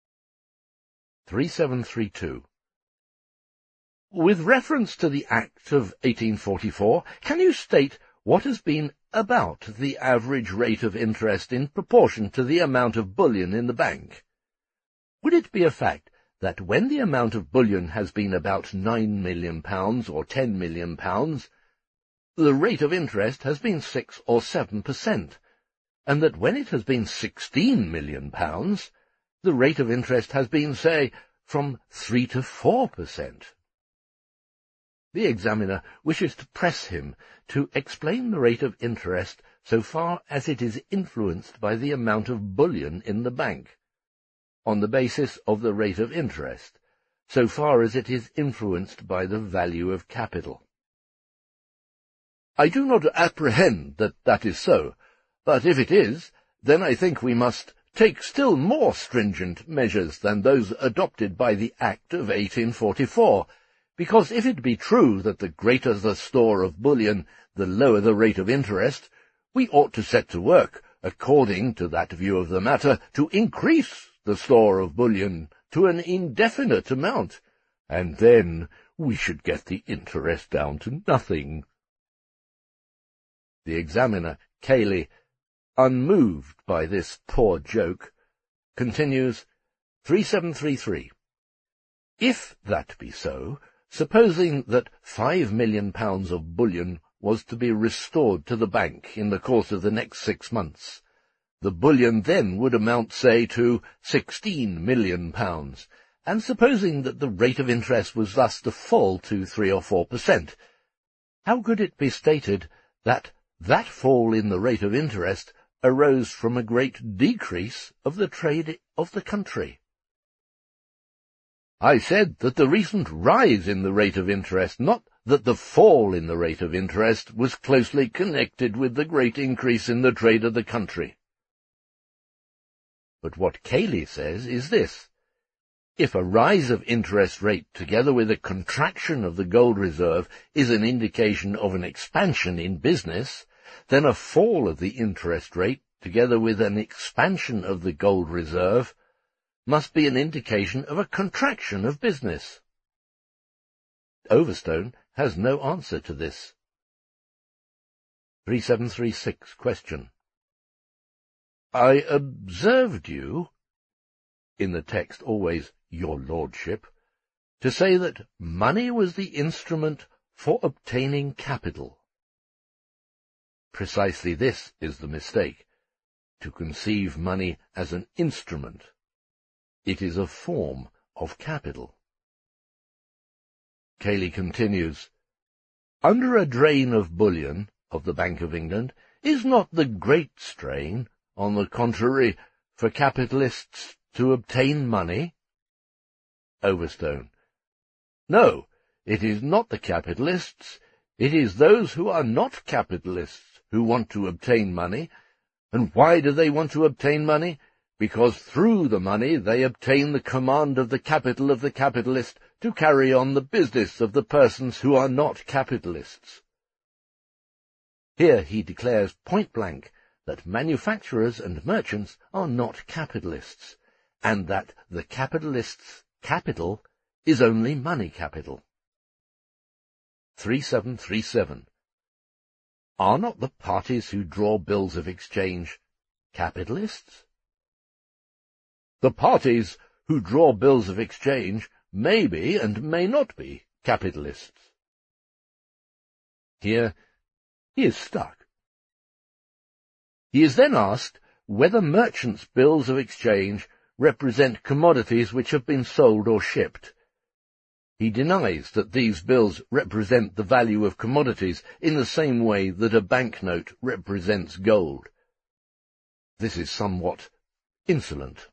3732. With reference to the Act of 1844, can you state what has been about the average rate of interest in proportion to the amount of bullion in the bank? Would it be a fact that when the amount of bullion has been about £9 million or £10 million, the rate of interest has been 6 or 7%, and that when it has been £16 million, the rate of interest has been, say, from 3 to 4%? The examiner wishes to press him to explain the rate of interest so far as it is influenced by the amount of bullion in the bank, on the basis of the rate of interest, so far as it is influenced by the value of capital. I do not apprehend that that is so, but if it is, then I think we must take still more stringent measures than those adopted by the Act of 1844, because if it be true that the greater the store of bullion, the lower the rate of interest, we ought to set to work, according to that view of the matter, to increase the store of bullion to an indefinite amount, and then we should get the interest down to nothing. The examiner, Cayley, unmoved by this poor joke, continues, 3733. If that be so, supposing that £5 million of bullion was to be restored to the bank in the course of the next 6 months, the bullion then would amount, say, to £16 million, and supposing that the rate of interest was thus to fall to 3 or 4%, how could it be stated that that fall in the rate of interest arose from a great decrease of the trade of the country? I said that the recent rise in the rate of interest, not that the fall in the rate of interest, was closely connected with the great increase in the trade of the country. But what Cayley says is this: if a rise of interest rate together with a contraction of the gold reserve is an indication of an expansion in business, then a fall of the interest rate together with an expansion of the gold reserve must be an indication of a contraction of business. Overstone has no answer to this. 3736 question. I observed you, in the text always your lordship, to say that money was the instrument for obtaining capital. Precisely this is the mistake, to conceive money as an instrument. It is a form of capital. Cayley continues, under a drain of bullion of the Bank of England is not the great strain, on the contrary, for capitalists to obtain money? Overstone. No, it is not the capitalists, it is those who are not capitalists who want to obtain money. And why do they want to obtain money? Because through the money they obtain the command of the capital of the capitalist to carry on the business of the persons who are not capitalists. Here he declares point-blank that manufacturers and merchants are not capitalists, and that the capitalist's capital is only money capital. 3737. Are not the parties who draw bills of exchange capitalists? The parties who draw bills of exchange may be and may not be capitalists. Here he is stuck. He is then asked whether merchants' bills of exchange represent commodities which have been sold or shipped. He denies that these bills represent the value of commodities in the same way that a banknote represents gold. This is somewhat insolent.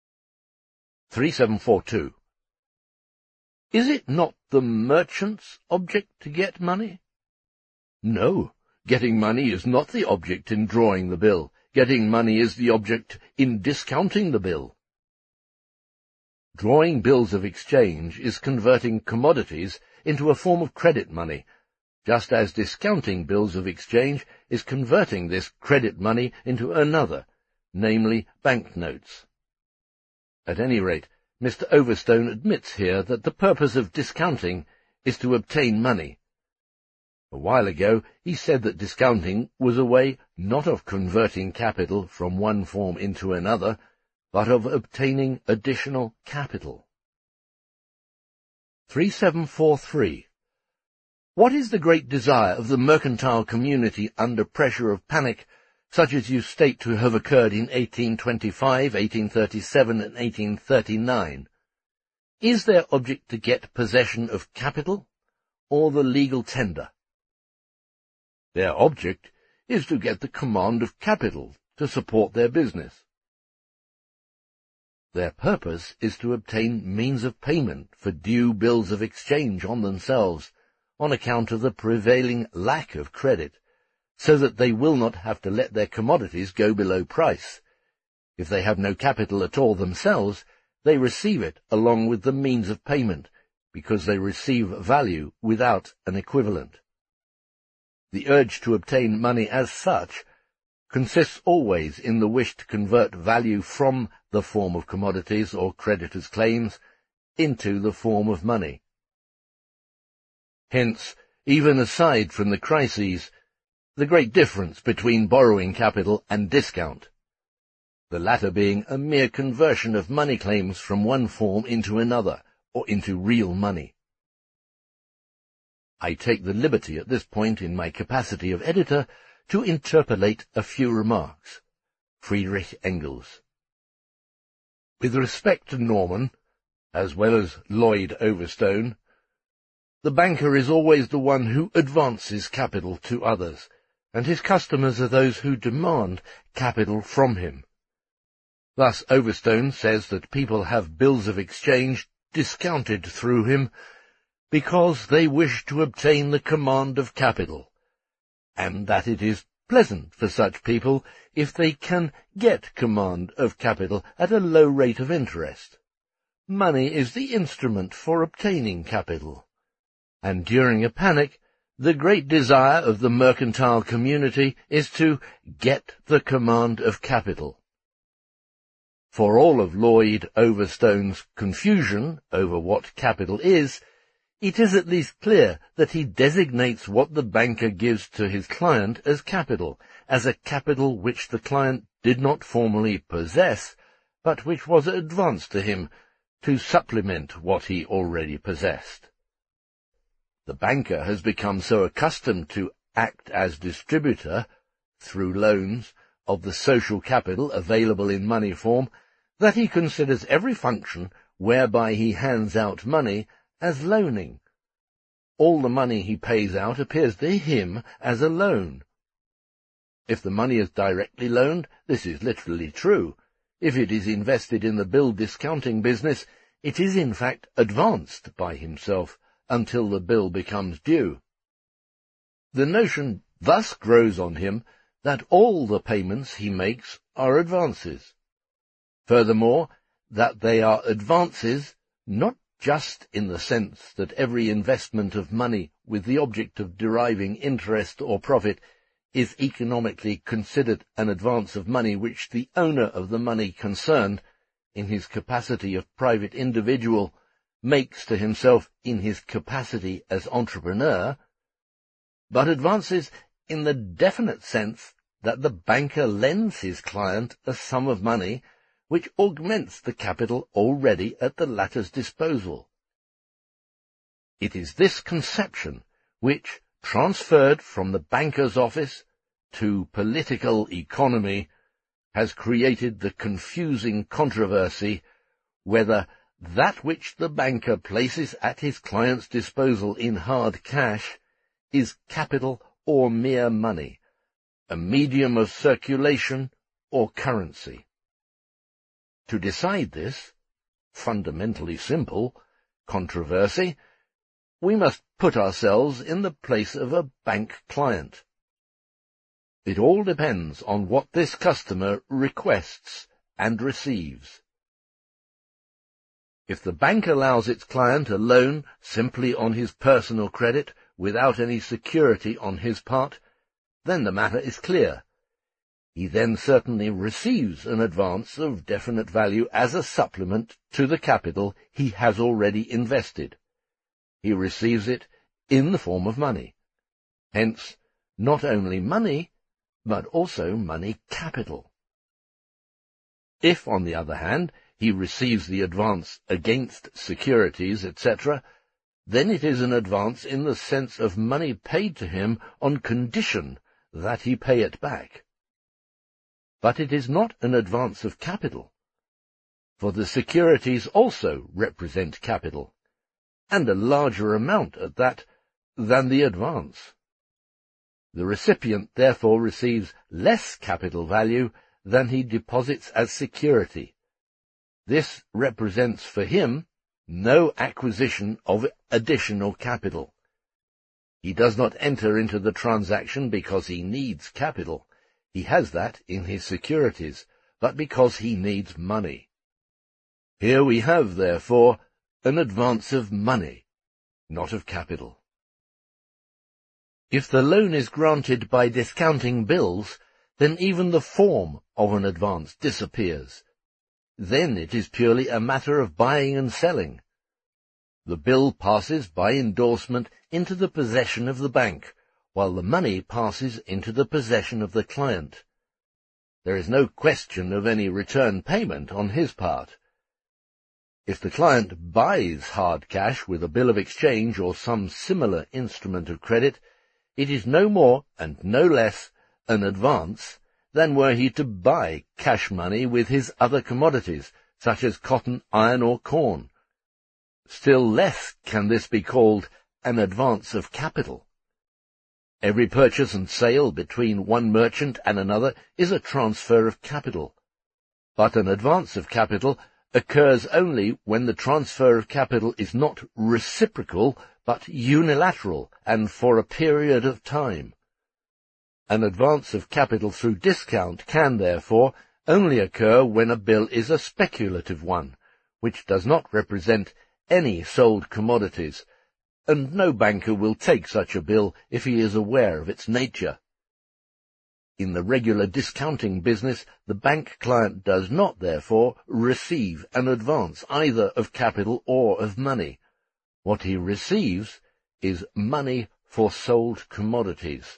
3742. Is it not the merchant's object to get money? No, getting money is not the object in drawing the bill. Getting money is the object in discounting the bill. Drawing bills of exchange is converting commodities into a form of credit money, just as discounting bills of exchange is converting this credit money into another, namely banknotes. At any rate, Mr. Overstone admits here that the purpose of discounting is to obtain money. A while ago he said that discounting was a way not of converting capital from one form into another, but of obtaining additional capital. 3743. What is the great desire of the mercantile community under pressure of panic, such as you state to have occurred in 1825, 1837, and 1839? Is their object to get possession of capital, or the legal tender? Their object is to get the command of capital to support their business. Their purpose is to obtain means of payment for due bills of exchange on themselves, on account of the prevailing lack of credit, so that they will not have to let their commodities go below price. If they have no capital at all themselves, they receive it along with the means of payment, because they receive value without an equivalent. The urge to obtain money as such consists always in the wish to convert value from the form of commodities or creditors' claims into the form of money. Hence, even aside from the crises, the great difference between borrowing capital and discount, the latter being a mere conversion of money claims from one form into another, or into real money. I take the liberty at this point in my capacity of editor to interpolate a few remarks. Friedrich Engels. With respect to Norman, as well as Lloyd Overstone, the banker is always the one who advances capital to others, and his customers are those who demand capital from him. Thus Overstone says that people have bills of exchange discounted through him because they wish to obtain the command of capital, and that it is pleasant for such people if they can get command of capital at a low rate of interest. Money is the instrument for obtaining capital, and during a panic, the great desire of the mercantile community is to get the command of capital. For all of Lloyd Overstone's confusion over what capital is, it is at least clear that he designates what the banker gives to his client as a capital which the client did not formally possess, but which was advanced to him to supplement what he already possessed. The banker has become so accustomed to act as distributor, through loans, of the social capital available in money form, that he considers every function whereby he hands out money as loaning. All the money he pays out appears to him as a loan. If the money is directly loaned, this is literally true. If it is invested in the bill discounting business, it is in fact advanced by himself until the bill becomes due. The notion thus grows on him that all the payments he makes are advances. Furthermore, that they are advances not just in the sense that every investment of money with the object of deriving interest or profit is economically considered an advance of money which the owner of the money concerned, in his capacity of private individual, makes to himself in his capacity as entrepreneur, but advances in the definite sense that the banker lends his client a sum of money which augments the capital already at the latter's disposal. It is this conception which, transferred from the banker's office to political economy, has created the confusing controversy whether that which the banker places at his client's disposal in hard cash is capital or mere money, a medium of circulation or currency. To decide this, fundamentally simple, controversy, we must put ourselves in the place of a bank client. It all depends on what this customer requests and receives. If the bank allows its client a loan simply on his personal credit, without any security on his part, then the matter is clear. He then certainly receives an advance of definite value as a supplement to the capital he has already invested. He receives it in the form of money. hence not only money, but also money capital. If, on the other hand, he receives the advance against securities, etc., then it is an advance in the sense of money paid to him on condition that he pay it back. But it is not an advance of capital, for the securities also represent capital, and a larger amount at that than the advance. The recipient therefore receives less capital value than he deposits as security. This represents for him no acquisition of additional capital. He does not enter into the transaction because he needs capital. He has that in his securities, but because he needs money. Here we have, therefore, an advance of money, not of capital. If the loan is granted by discounting bills, then even the form of an advance disappears. Then it is purely a matter of buying and selling. The bill passes by endorsement into the possession of the bank, while the money passes into the possession of the client. There is no question of any return payment on his part. If the client buys hard cash with a bill of exchange or some similar instrument of credit, it is no more and no less an advance than were he to buy cash money with his other commodities, such as cotton, iron, or corn. Still less can this be called an advance of capital. Every purchase and sale between one merchant and another is a transfer of capital, but an advance of capital occurs only when the transfer of capital is not reciprocal but unilateral and for a period of time. An advance of capital through discount can, therefore, only occur when a bill is a speculative one, which does not represent any sold commodities, and no banker will take such a bill if he is aware of its nature. In the regular discounting business, the bank client does not, therefore, receive an advance either of capital or of money. What he receives is money for sold commodities.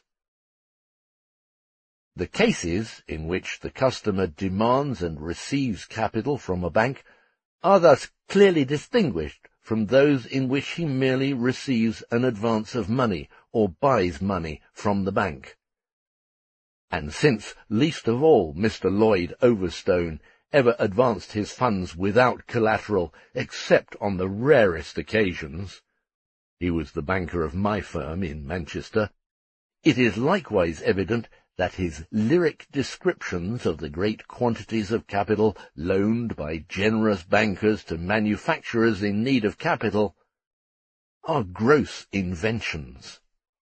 The cases in which the customer demands and receives capital from a bank are thus clearly distinguished from those in which he merely receives an advance of money or buys money from the bank. And since least of all Mr. Lloyd Overstone ever advanced his funds without collateral except on the rarest occasions — he was the banker of my firm in Manchester — it is likewise evident that his lyric descriptions of the great quantities of capital loaned by generous bankers to manufacturers in need of capital are gross inventions.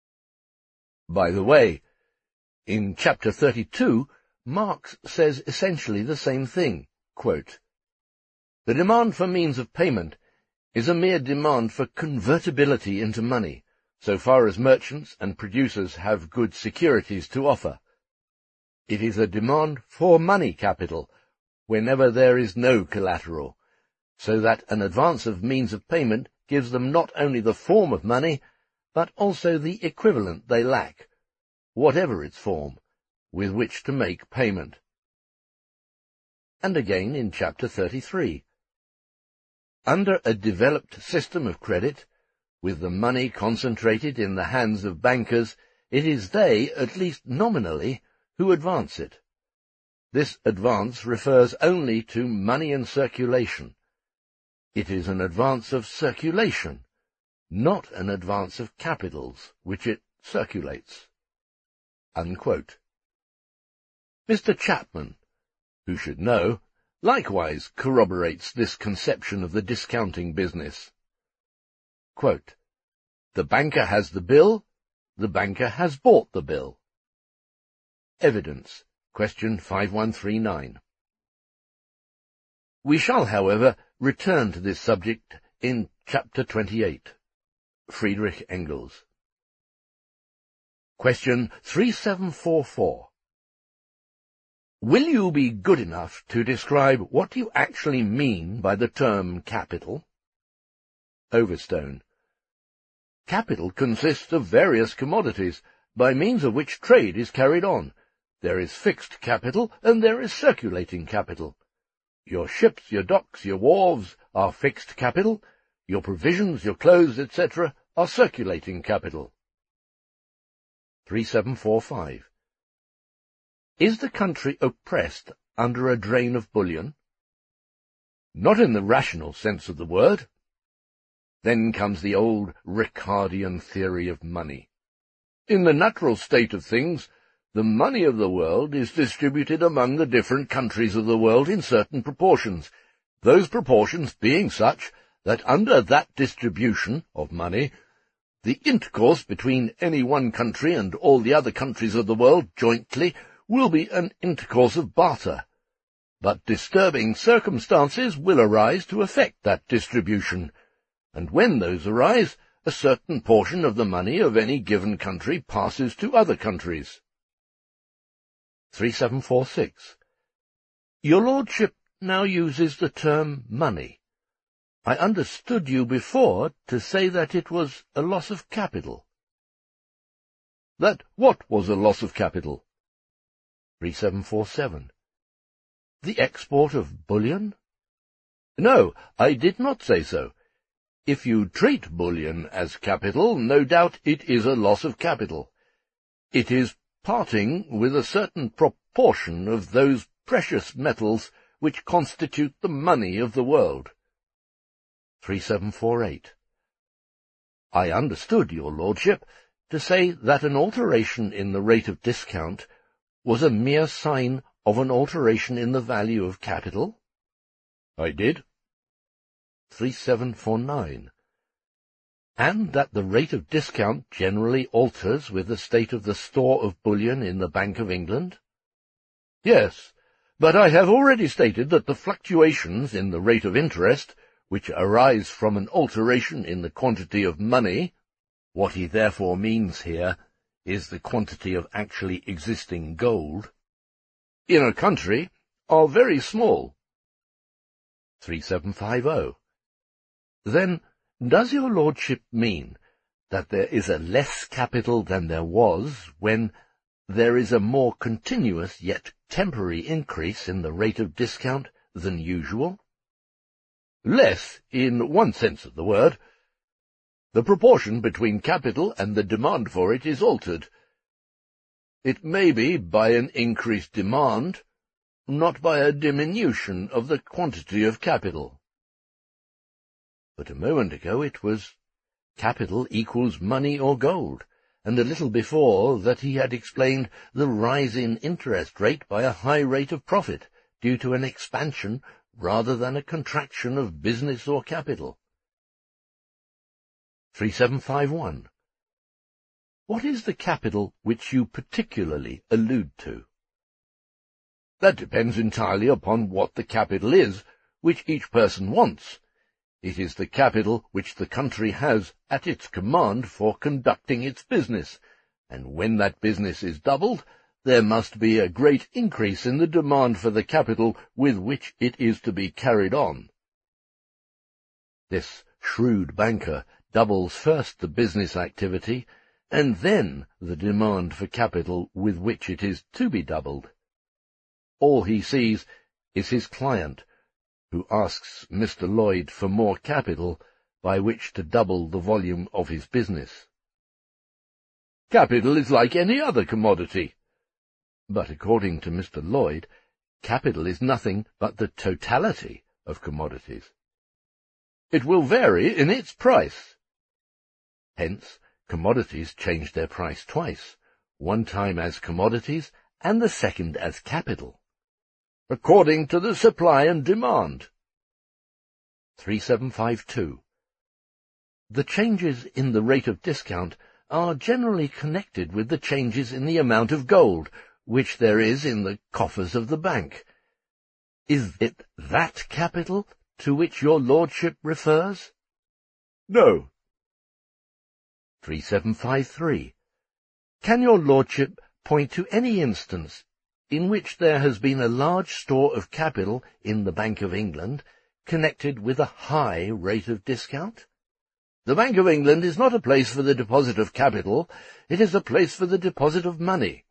By the way, in chapter 32, Marx says essentially the same thing. Quote, "The demand for means of payment is a mere demand for convertibility into money, so far as merchants and producers have good securities to offer. It is a demand for money capital whenever there is no collateral, so that an advance of means of payment gives them not only the form of money, but also the equivalent they lack, whatever its form, with which to make payment." And again in chapter 33, "Under a developed system of credit, with the money concentrated in the hands of bankers, it is they, at least nominally, who advance it. This advance refers only to money in circulation. It is an advance of circulation, not an advance of capitals, which it circulates." Unquote. Mr. Chapman, who should know, likewise corroborates this conception of the discounting business. Quote, "The banker has the bill, the banker has bought the bill." Evidence, question 5139. We shall, however, return to this subject in chapter 28. Friedrich Engels. Question 3744. Will you be good enough to describe what you actually mean by the term capital? Overstone. Capital consists of various commodities, by means of which trade is carried on. There is fixed capital, and there is circulating capital. Your ships, your docks, your wharves are fixed capital. Your provisions, your clothes, etc., are circulating capital. 3745. Is the country oppressed under a drain of bullion? Not in the rational sense of the word. Then comes the old Ricardian theory of money. In the natural state of things, the money of the world is distributed among the different countries of the world in certain proportions, those proportions being such that under that distribution of money, the intercourse between any one country and all the other countries of the world jointly will be an intercourse of barter. But disturbing circumstances will arise to affect that distribution, and when those arise, a certain portion of the money of any given country passes to other countries. 3746. Your lordship now uses the term money. I understood you before to say that it was a loss of capital. That what was a loss of capital? 3747. The export of bullion? No, I did not say so. If you treat bullion as capital, no doubt it is a loss of capital. It is parting with a certain proportion of those precious metals which constitute the money of the world. 3748. I understood your lordship to say that an alteration in the rate of discount was a mere sign of an alteration in the value of capital? I did. 3749. And that the rate of discount generally alters with the state of the store of bullion in the Bank of England? Yes, but I have already stated that the fluctuations in the rate of interest, which arise from an alteration in the quantity of money, what he therefore means here is the quantity of actually existing gold, in a country, are very small. 3750. Then, does your lordship mean that there is a less capital than there was when there is a more continuous yet temporary increase in the rate of discount than usual? Less, in one sense of the word. The proportion between capital and the demand for it is altered. It may be by an increased demand, not by a diminution of the quantity of capital. But a moment ago it was capital equals money or gold, and a little before that he had explained the rise in interest rate by a high rate of profit, due to an expansion rather than a contraction of business or capital. 3751. What is the capital which you particularly allude to? That depends entirely upon what the capital is, which each person wants. It is the capital which the country has at its command for conducting its business, and when that business is doubled, there must be a great increase in the demand for the capital with which it is to be carried on. This shrewd banker doubles first the business activity, and then the demand for capital with which it is to be doubled. All he sees is his client, who asks Mr. Lloyd for more capital by which to double the volume of his business. Capital is like any other commodity. But according to Mr. Lloyd, capital is nothing but the totality of commodities. It will vary in its price. Hence, commodities change their price twice, one time as commodities and the second as capital, according to the supply and demand. 3752. The changes in the rate of discount are generally connected with the changes in the amount of gold which there is in the coffers of the bank. Is it that capital to which your lordship refers? No. 3753. Can your lordship point to any instance in which there has been a large store of capital in the Bank of England connected with a high rate of discount? The Bank of England is not a place for the deposit of capital, it is a place for the deposit of money.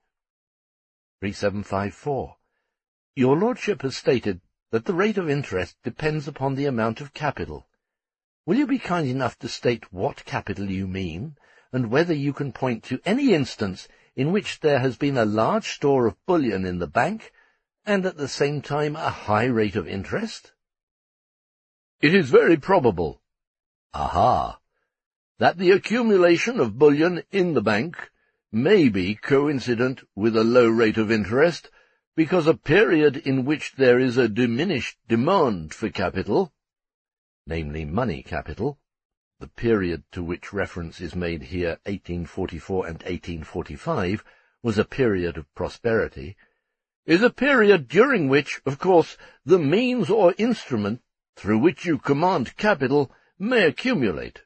3754. Your Lordship has stated that the rate of interest depends upon the amount of capital. Will you be kind enough to state what capital you mean, and whether you can point to any instance in which there has been a large store of bullion in the bank, and at the same time a high rate of interest? It is very probable. Aha! That the accumulation of bullion in the bank may be coincident with a low rate of interest, because a period in which there is a diminished demand for capital, namely money capital, the period to which reference is made here, 1844 and 1845, was a period of prosperity, is a period during which, of course, the means or instrument through which you command capital may accumulate.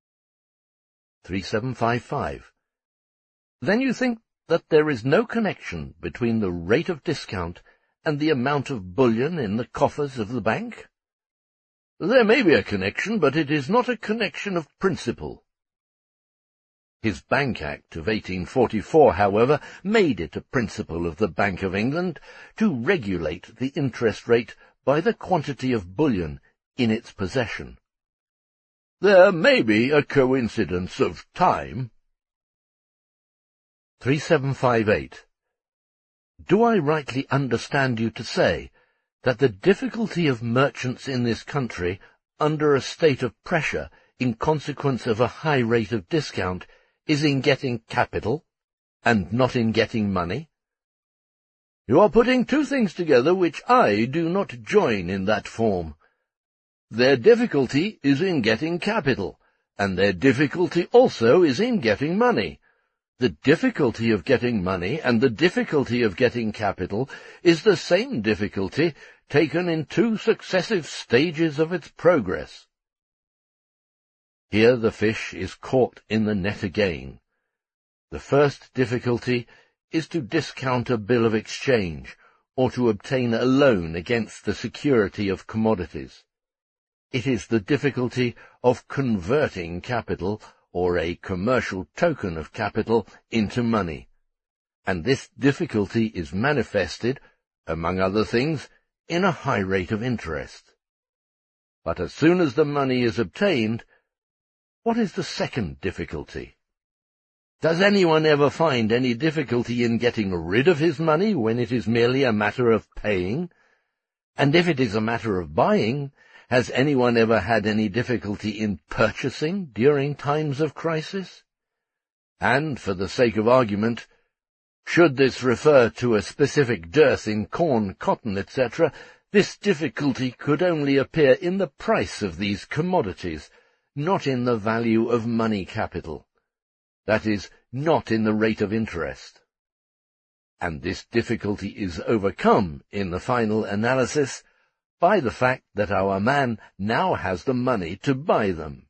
3755. Then you think that there is no connection between the rate of discount and the amount of bullion in the coffers of the bank? There may be a connection, but it is not a connection of principle. His Bank Act of 1844, however, made it a principle of the Bank of England to regulate the interest rate by the quantity of bullion in its possession. There may be a coincidence of time. 3758. Do I rightly understand you to say that the difficulty of merchants in this country, under a state of pressure in consequence of a high rate of discount, is in getting capital, and not in getting money? You are putting two things together which I do not join in that form. Their difficulty is in getting capital, and their difficulty also is in getting money. The difficulty of getting money and the difficulty of getting capital is the same difficulty taken in two successive stages of its progress. Here the fish is caught in the net again. The first difficulty is to discount a bill of exchange, or to obtain a loan against the security of commodities. It is the difficulty of converting capital, or a commercial token of capital, into money, and this difficulty is manifested, among other things, in a high rate of interest. But as soon as the money is obtained, what is the second difficulty? Does anyone ever find any difficulty in getting rid of his money when it is merely a matter of paying? And if it is a matter of buying, has anyone ever had any difficulty in purchasing during times of crisis? And, for the sake of argument, should this refer to a specific dearth in corn, cotton, etc., this difficulty could only appear in the price of these commodities, not in the value of money capital. That is, not in the rate of interest. And this difficulty is overcome, in the final analysis, by the fact that our man now has the money to buy them.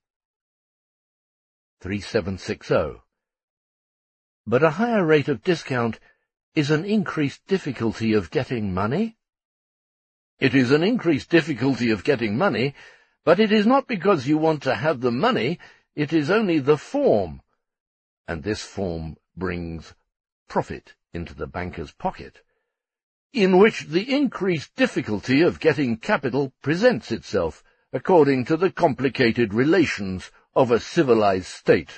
3760. But a higher rate of discount is an increased difficulty of getting money? It is an increased difficulty of getting money, but it is not because you want to have the money, it is only the form, and this form brings profit into the banker's pocket, in which the increased difficulty of getting capital presents itself, according to the complicated relations of a civilized state.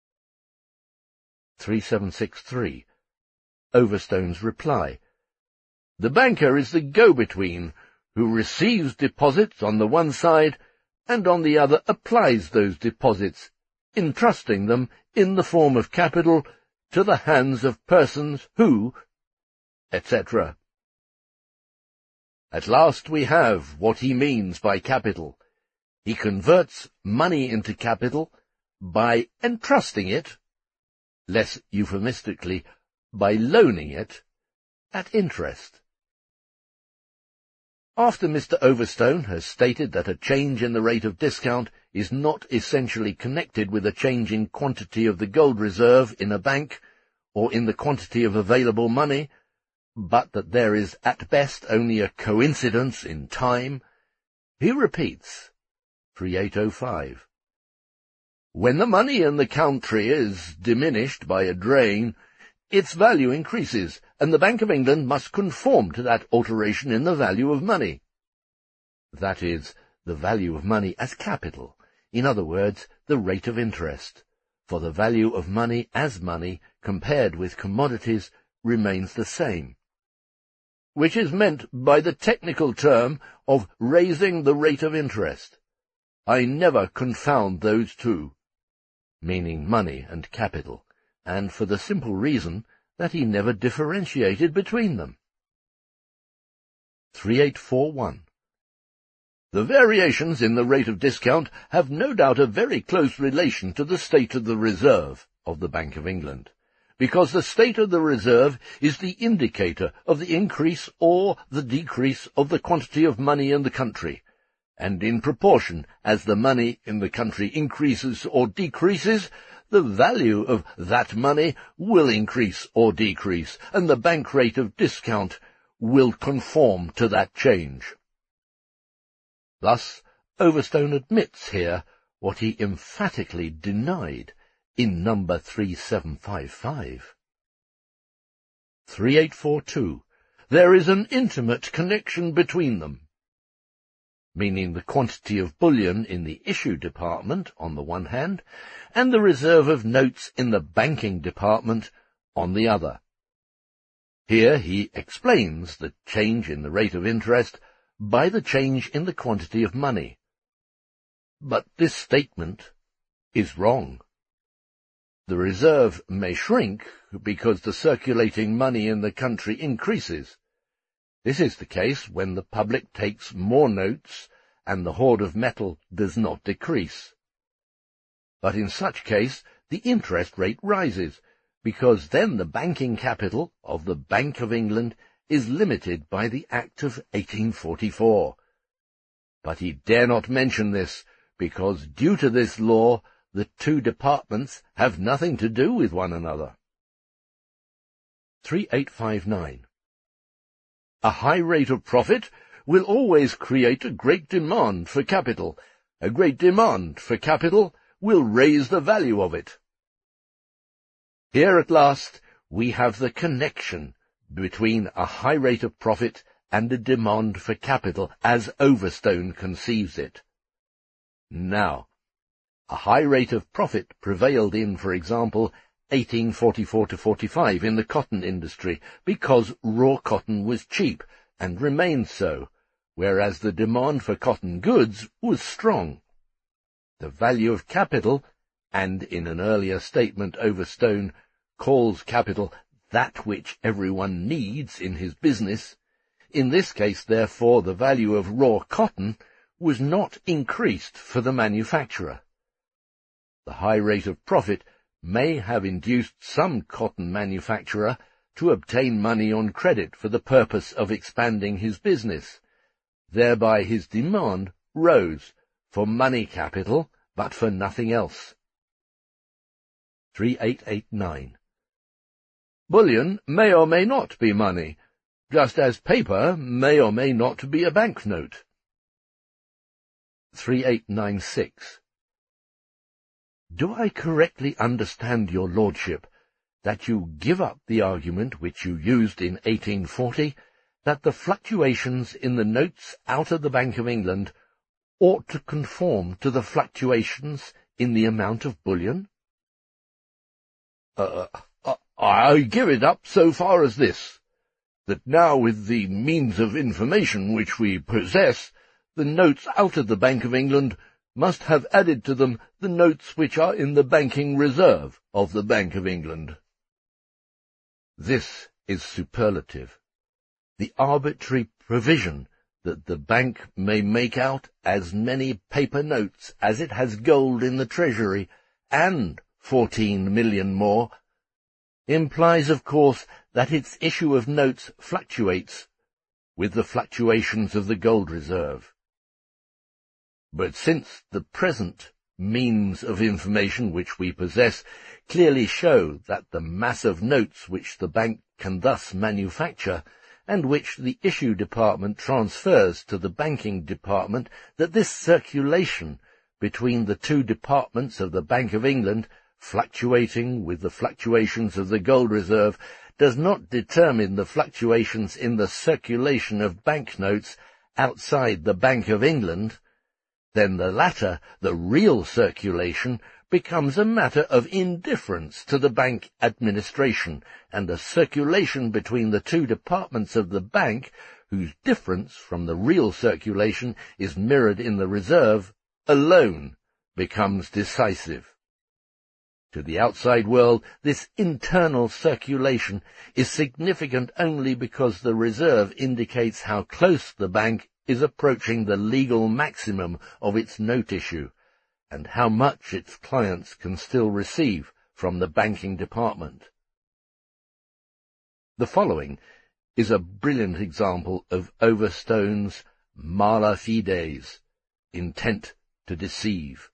3763. Overstone's reply. The banker is the go-between, who receives deposits on the one side, and on the other applies those deposits, entrusting them in the form of capital to the hands of persons who, etc. At last we have what he means by capital. He converts money into capital by entrusting it, less euphemistically, by loaning it, at interest. After Mr. Overstone has stated that a change in the rate of discount is not essentially connected with a change in quantity of the gold reserve in a bank, or in the quantity of available money, but that there is at best only a coincidence in time, he repeats, 3805. When the money in the country is diminished by a drain, its value increases, and the Bank of England must conform to that alteration in the value of money. That is, the value of money as capital, in other words, the rate of interest, for the value of money as money compared with commodities remains the same, which is meant by the technical term of raising the rate of interest. I never confound those two, meaning money and capital, and for the simple reason that he never differentiated between them. 3841. The variations in the rate of discount have no doubt a very close relation to the state of the reserve of the Bank of England, because the state of the reserve is the indicator of the increase or the decrease of the quantity of money in the country, and in proportion as the money in the country increases or decreases, the value of that money will increase or decrease, and the bank rate of discount will conform to that change. Thus, Overstone admits here what he emphatically denied in number 3755. 3842. There is an intimate connection between them, meaning the quantity of bullion in the issue department on the one hand, and the reserve of notes in the banking department on the other. Here he explains the change in the rate of interest by the change in the quantity of money. But this statement is wrong. The reserve may shrink because the circulating money in the country increases. This is the case when the public takes more notes and the hoard of metal does not decrease. But in such case, the interest rate rises, because then the banking capital of the Bank of England is limited by the Act of 1844. But he dare not mention this, because due to this law, the two departments have nothing to do with one another. 3859. A high rate of profit will always create a great demand for capital. A great demand for capital will raise the value of it. Here at last we have the connection between a high rate of profit and a demand for capital as Overstone conceives it. Now, a high rate of profit prevailed in, for example, 1844-45 in the cotton industry, because raw cotton was cheap, and remained so, whereas the demand for cotton goods was strong. The value of capital, and in an earlier statement Overstone calls capital that which everyone needs in his business, in this case, therefore, the value of raw cotton was not increased for the manufacturer. The high rate of profit may have induced some cotton manufacturer to obtain money on credit for the purpose of expanding his business. Thereby his demand rose for money capital, but for nothing else. 3889. Bullion may or may not be money, just as paper may or may not be a banknote. 3896. Do I correctly understand, your lordship, that you give up the argument which you used in 1840, that the fluctuations in the notes out of the Bank of England ought to conform to the fluctuations in the amount of bullion? I give it up so far as this, that now with the means of information which we possess, the notes out of the Bank of England must have added to them the notes which are in the banking reserve of the Bank of England. This is superlative, the arbitrary provision that the bank may make out as many paper notes as it has gold in the treasury, and 14 million more, implies, of course, that its issue of notes fluctuates with the fluctuations of the gold reserve. But since the present means of information which we possess clearly show that the mass of notes which the bank can thus manufacture, and which the issue department transfers to the banking department, that this circulation between the two departments of the Bank of England, fluctuating with the fluctuations of the gold reserve, does not determine the fluctuations in the circulation of banknotes outside the Bank of England, then the latter, the real circulation, becomes a matter of indifference to the bank administration, and the circulation between the two departments of the bank, whose difference from the real circulation is mirrored in the reserve, alone becomes decisive. To the outside world, this internal circulation is significant only because the reserve indicates how close the bank is approaching the legal maximum of its note issue, and how much its clients can still receive from the banking department. The following is a brilliant example of Overstone's mala fides, intent to deceive.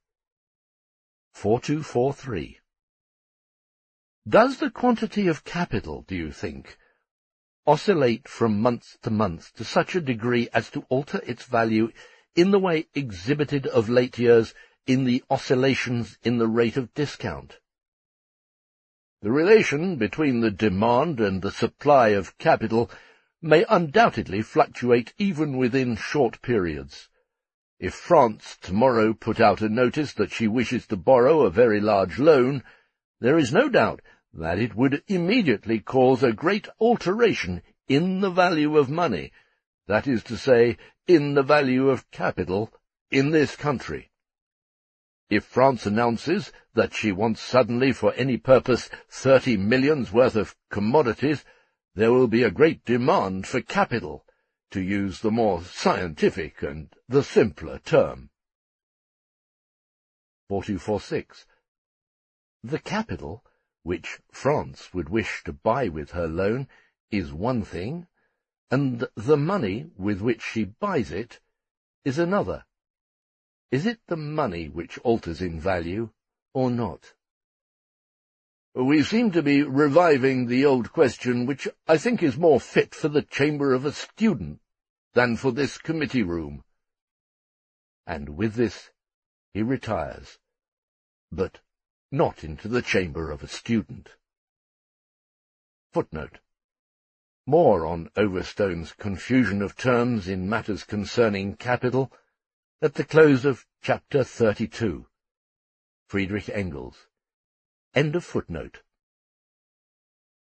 4243. Does the quantity of capital, do you think, oscillate from month to month to such a degree as to alter its value in the way exhibited of late years in the oscillations in the rate of discount? The relation between the demand and the supply of capital may undoubtedly fluctuate even within short periods. If France tomorrow put out a notice that she wishes to borrow a very large loan, there is no doubt that it would immediately cause a great alteration in the value of money, that is to say, in the value of capital, in this country. If France announces that she wants suddenly for any purpose 30 millions worth of commodities, there will be a great demand for capital, to use the more scientific and the simpler term. 4246. The capital, which France would wish to buy with her loan, is one thing, and the money with which she buys it is another. Is it the money which alters in value, or not? We seem to be reviving the old question, which I think is more fit for the chamber of a student than for this committee room. And with this he retires, but not into the chamber of a student. Footnote. More on Overstone's confusion of terms in matters concerning capital at the close of Chapter 32. Friedrich Engels. End of footnote.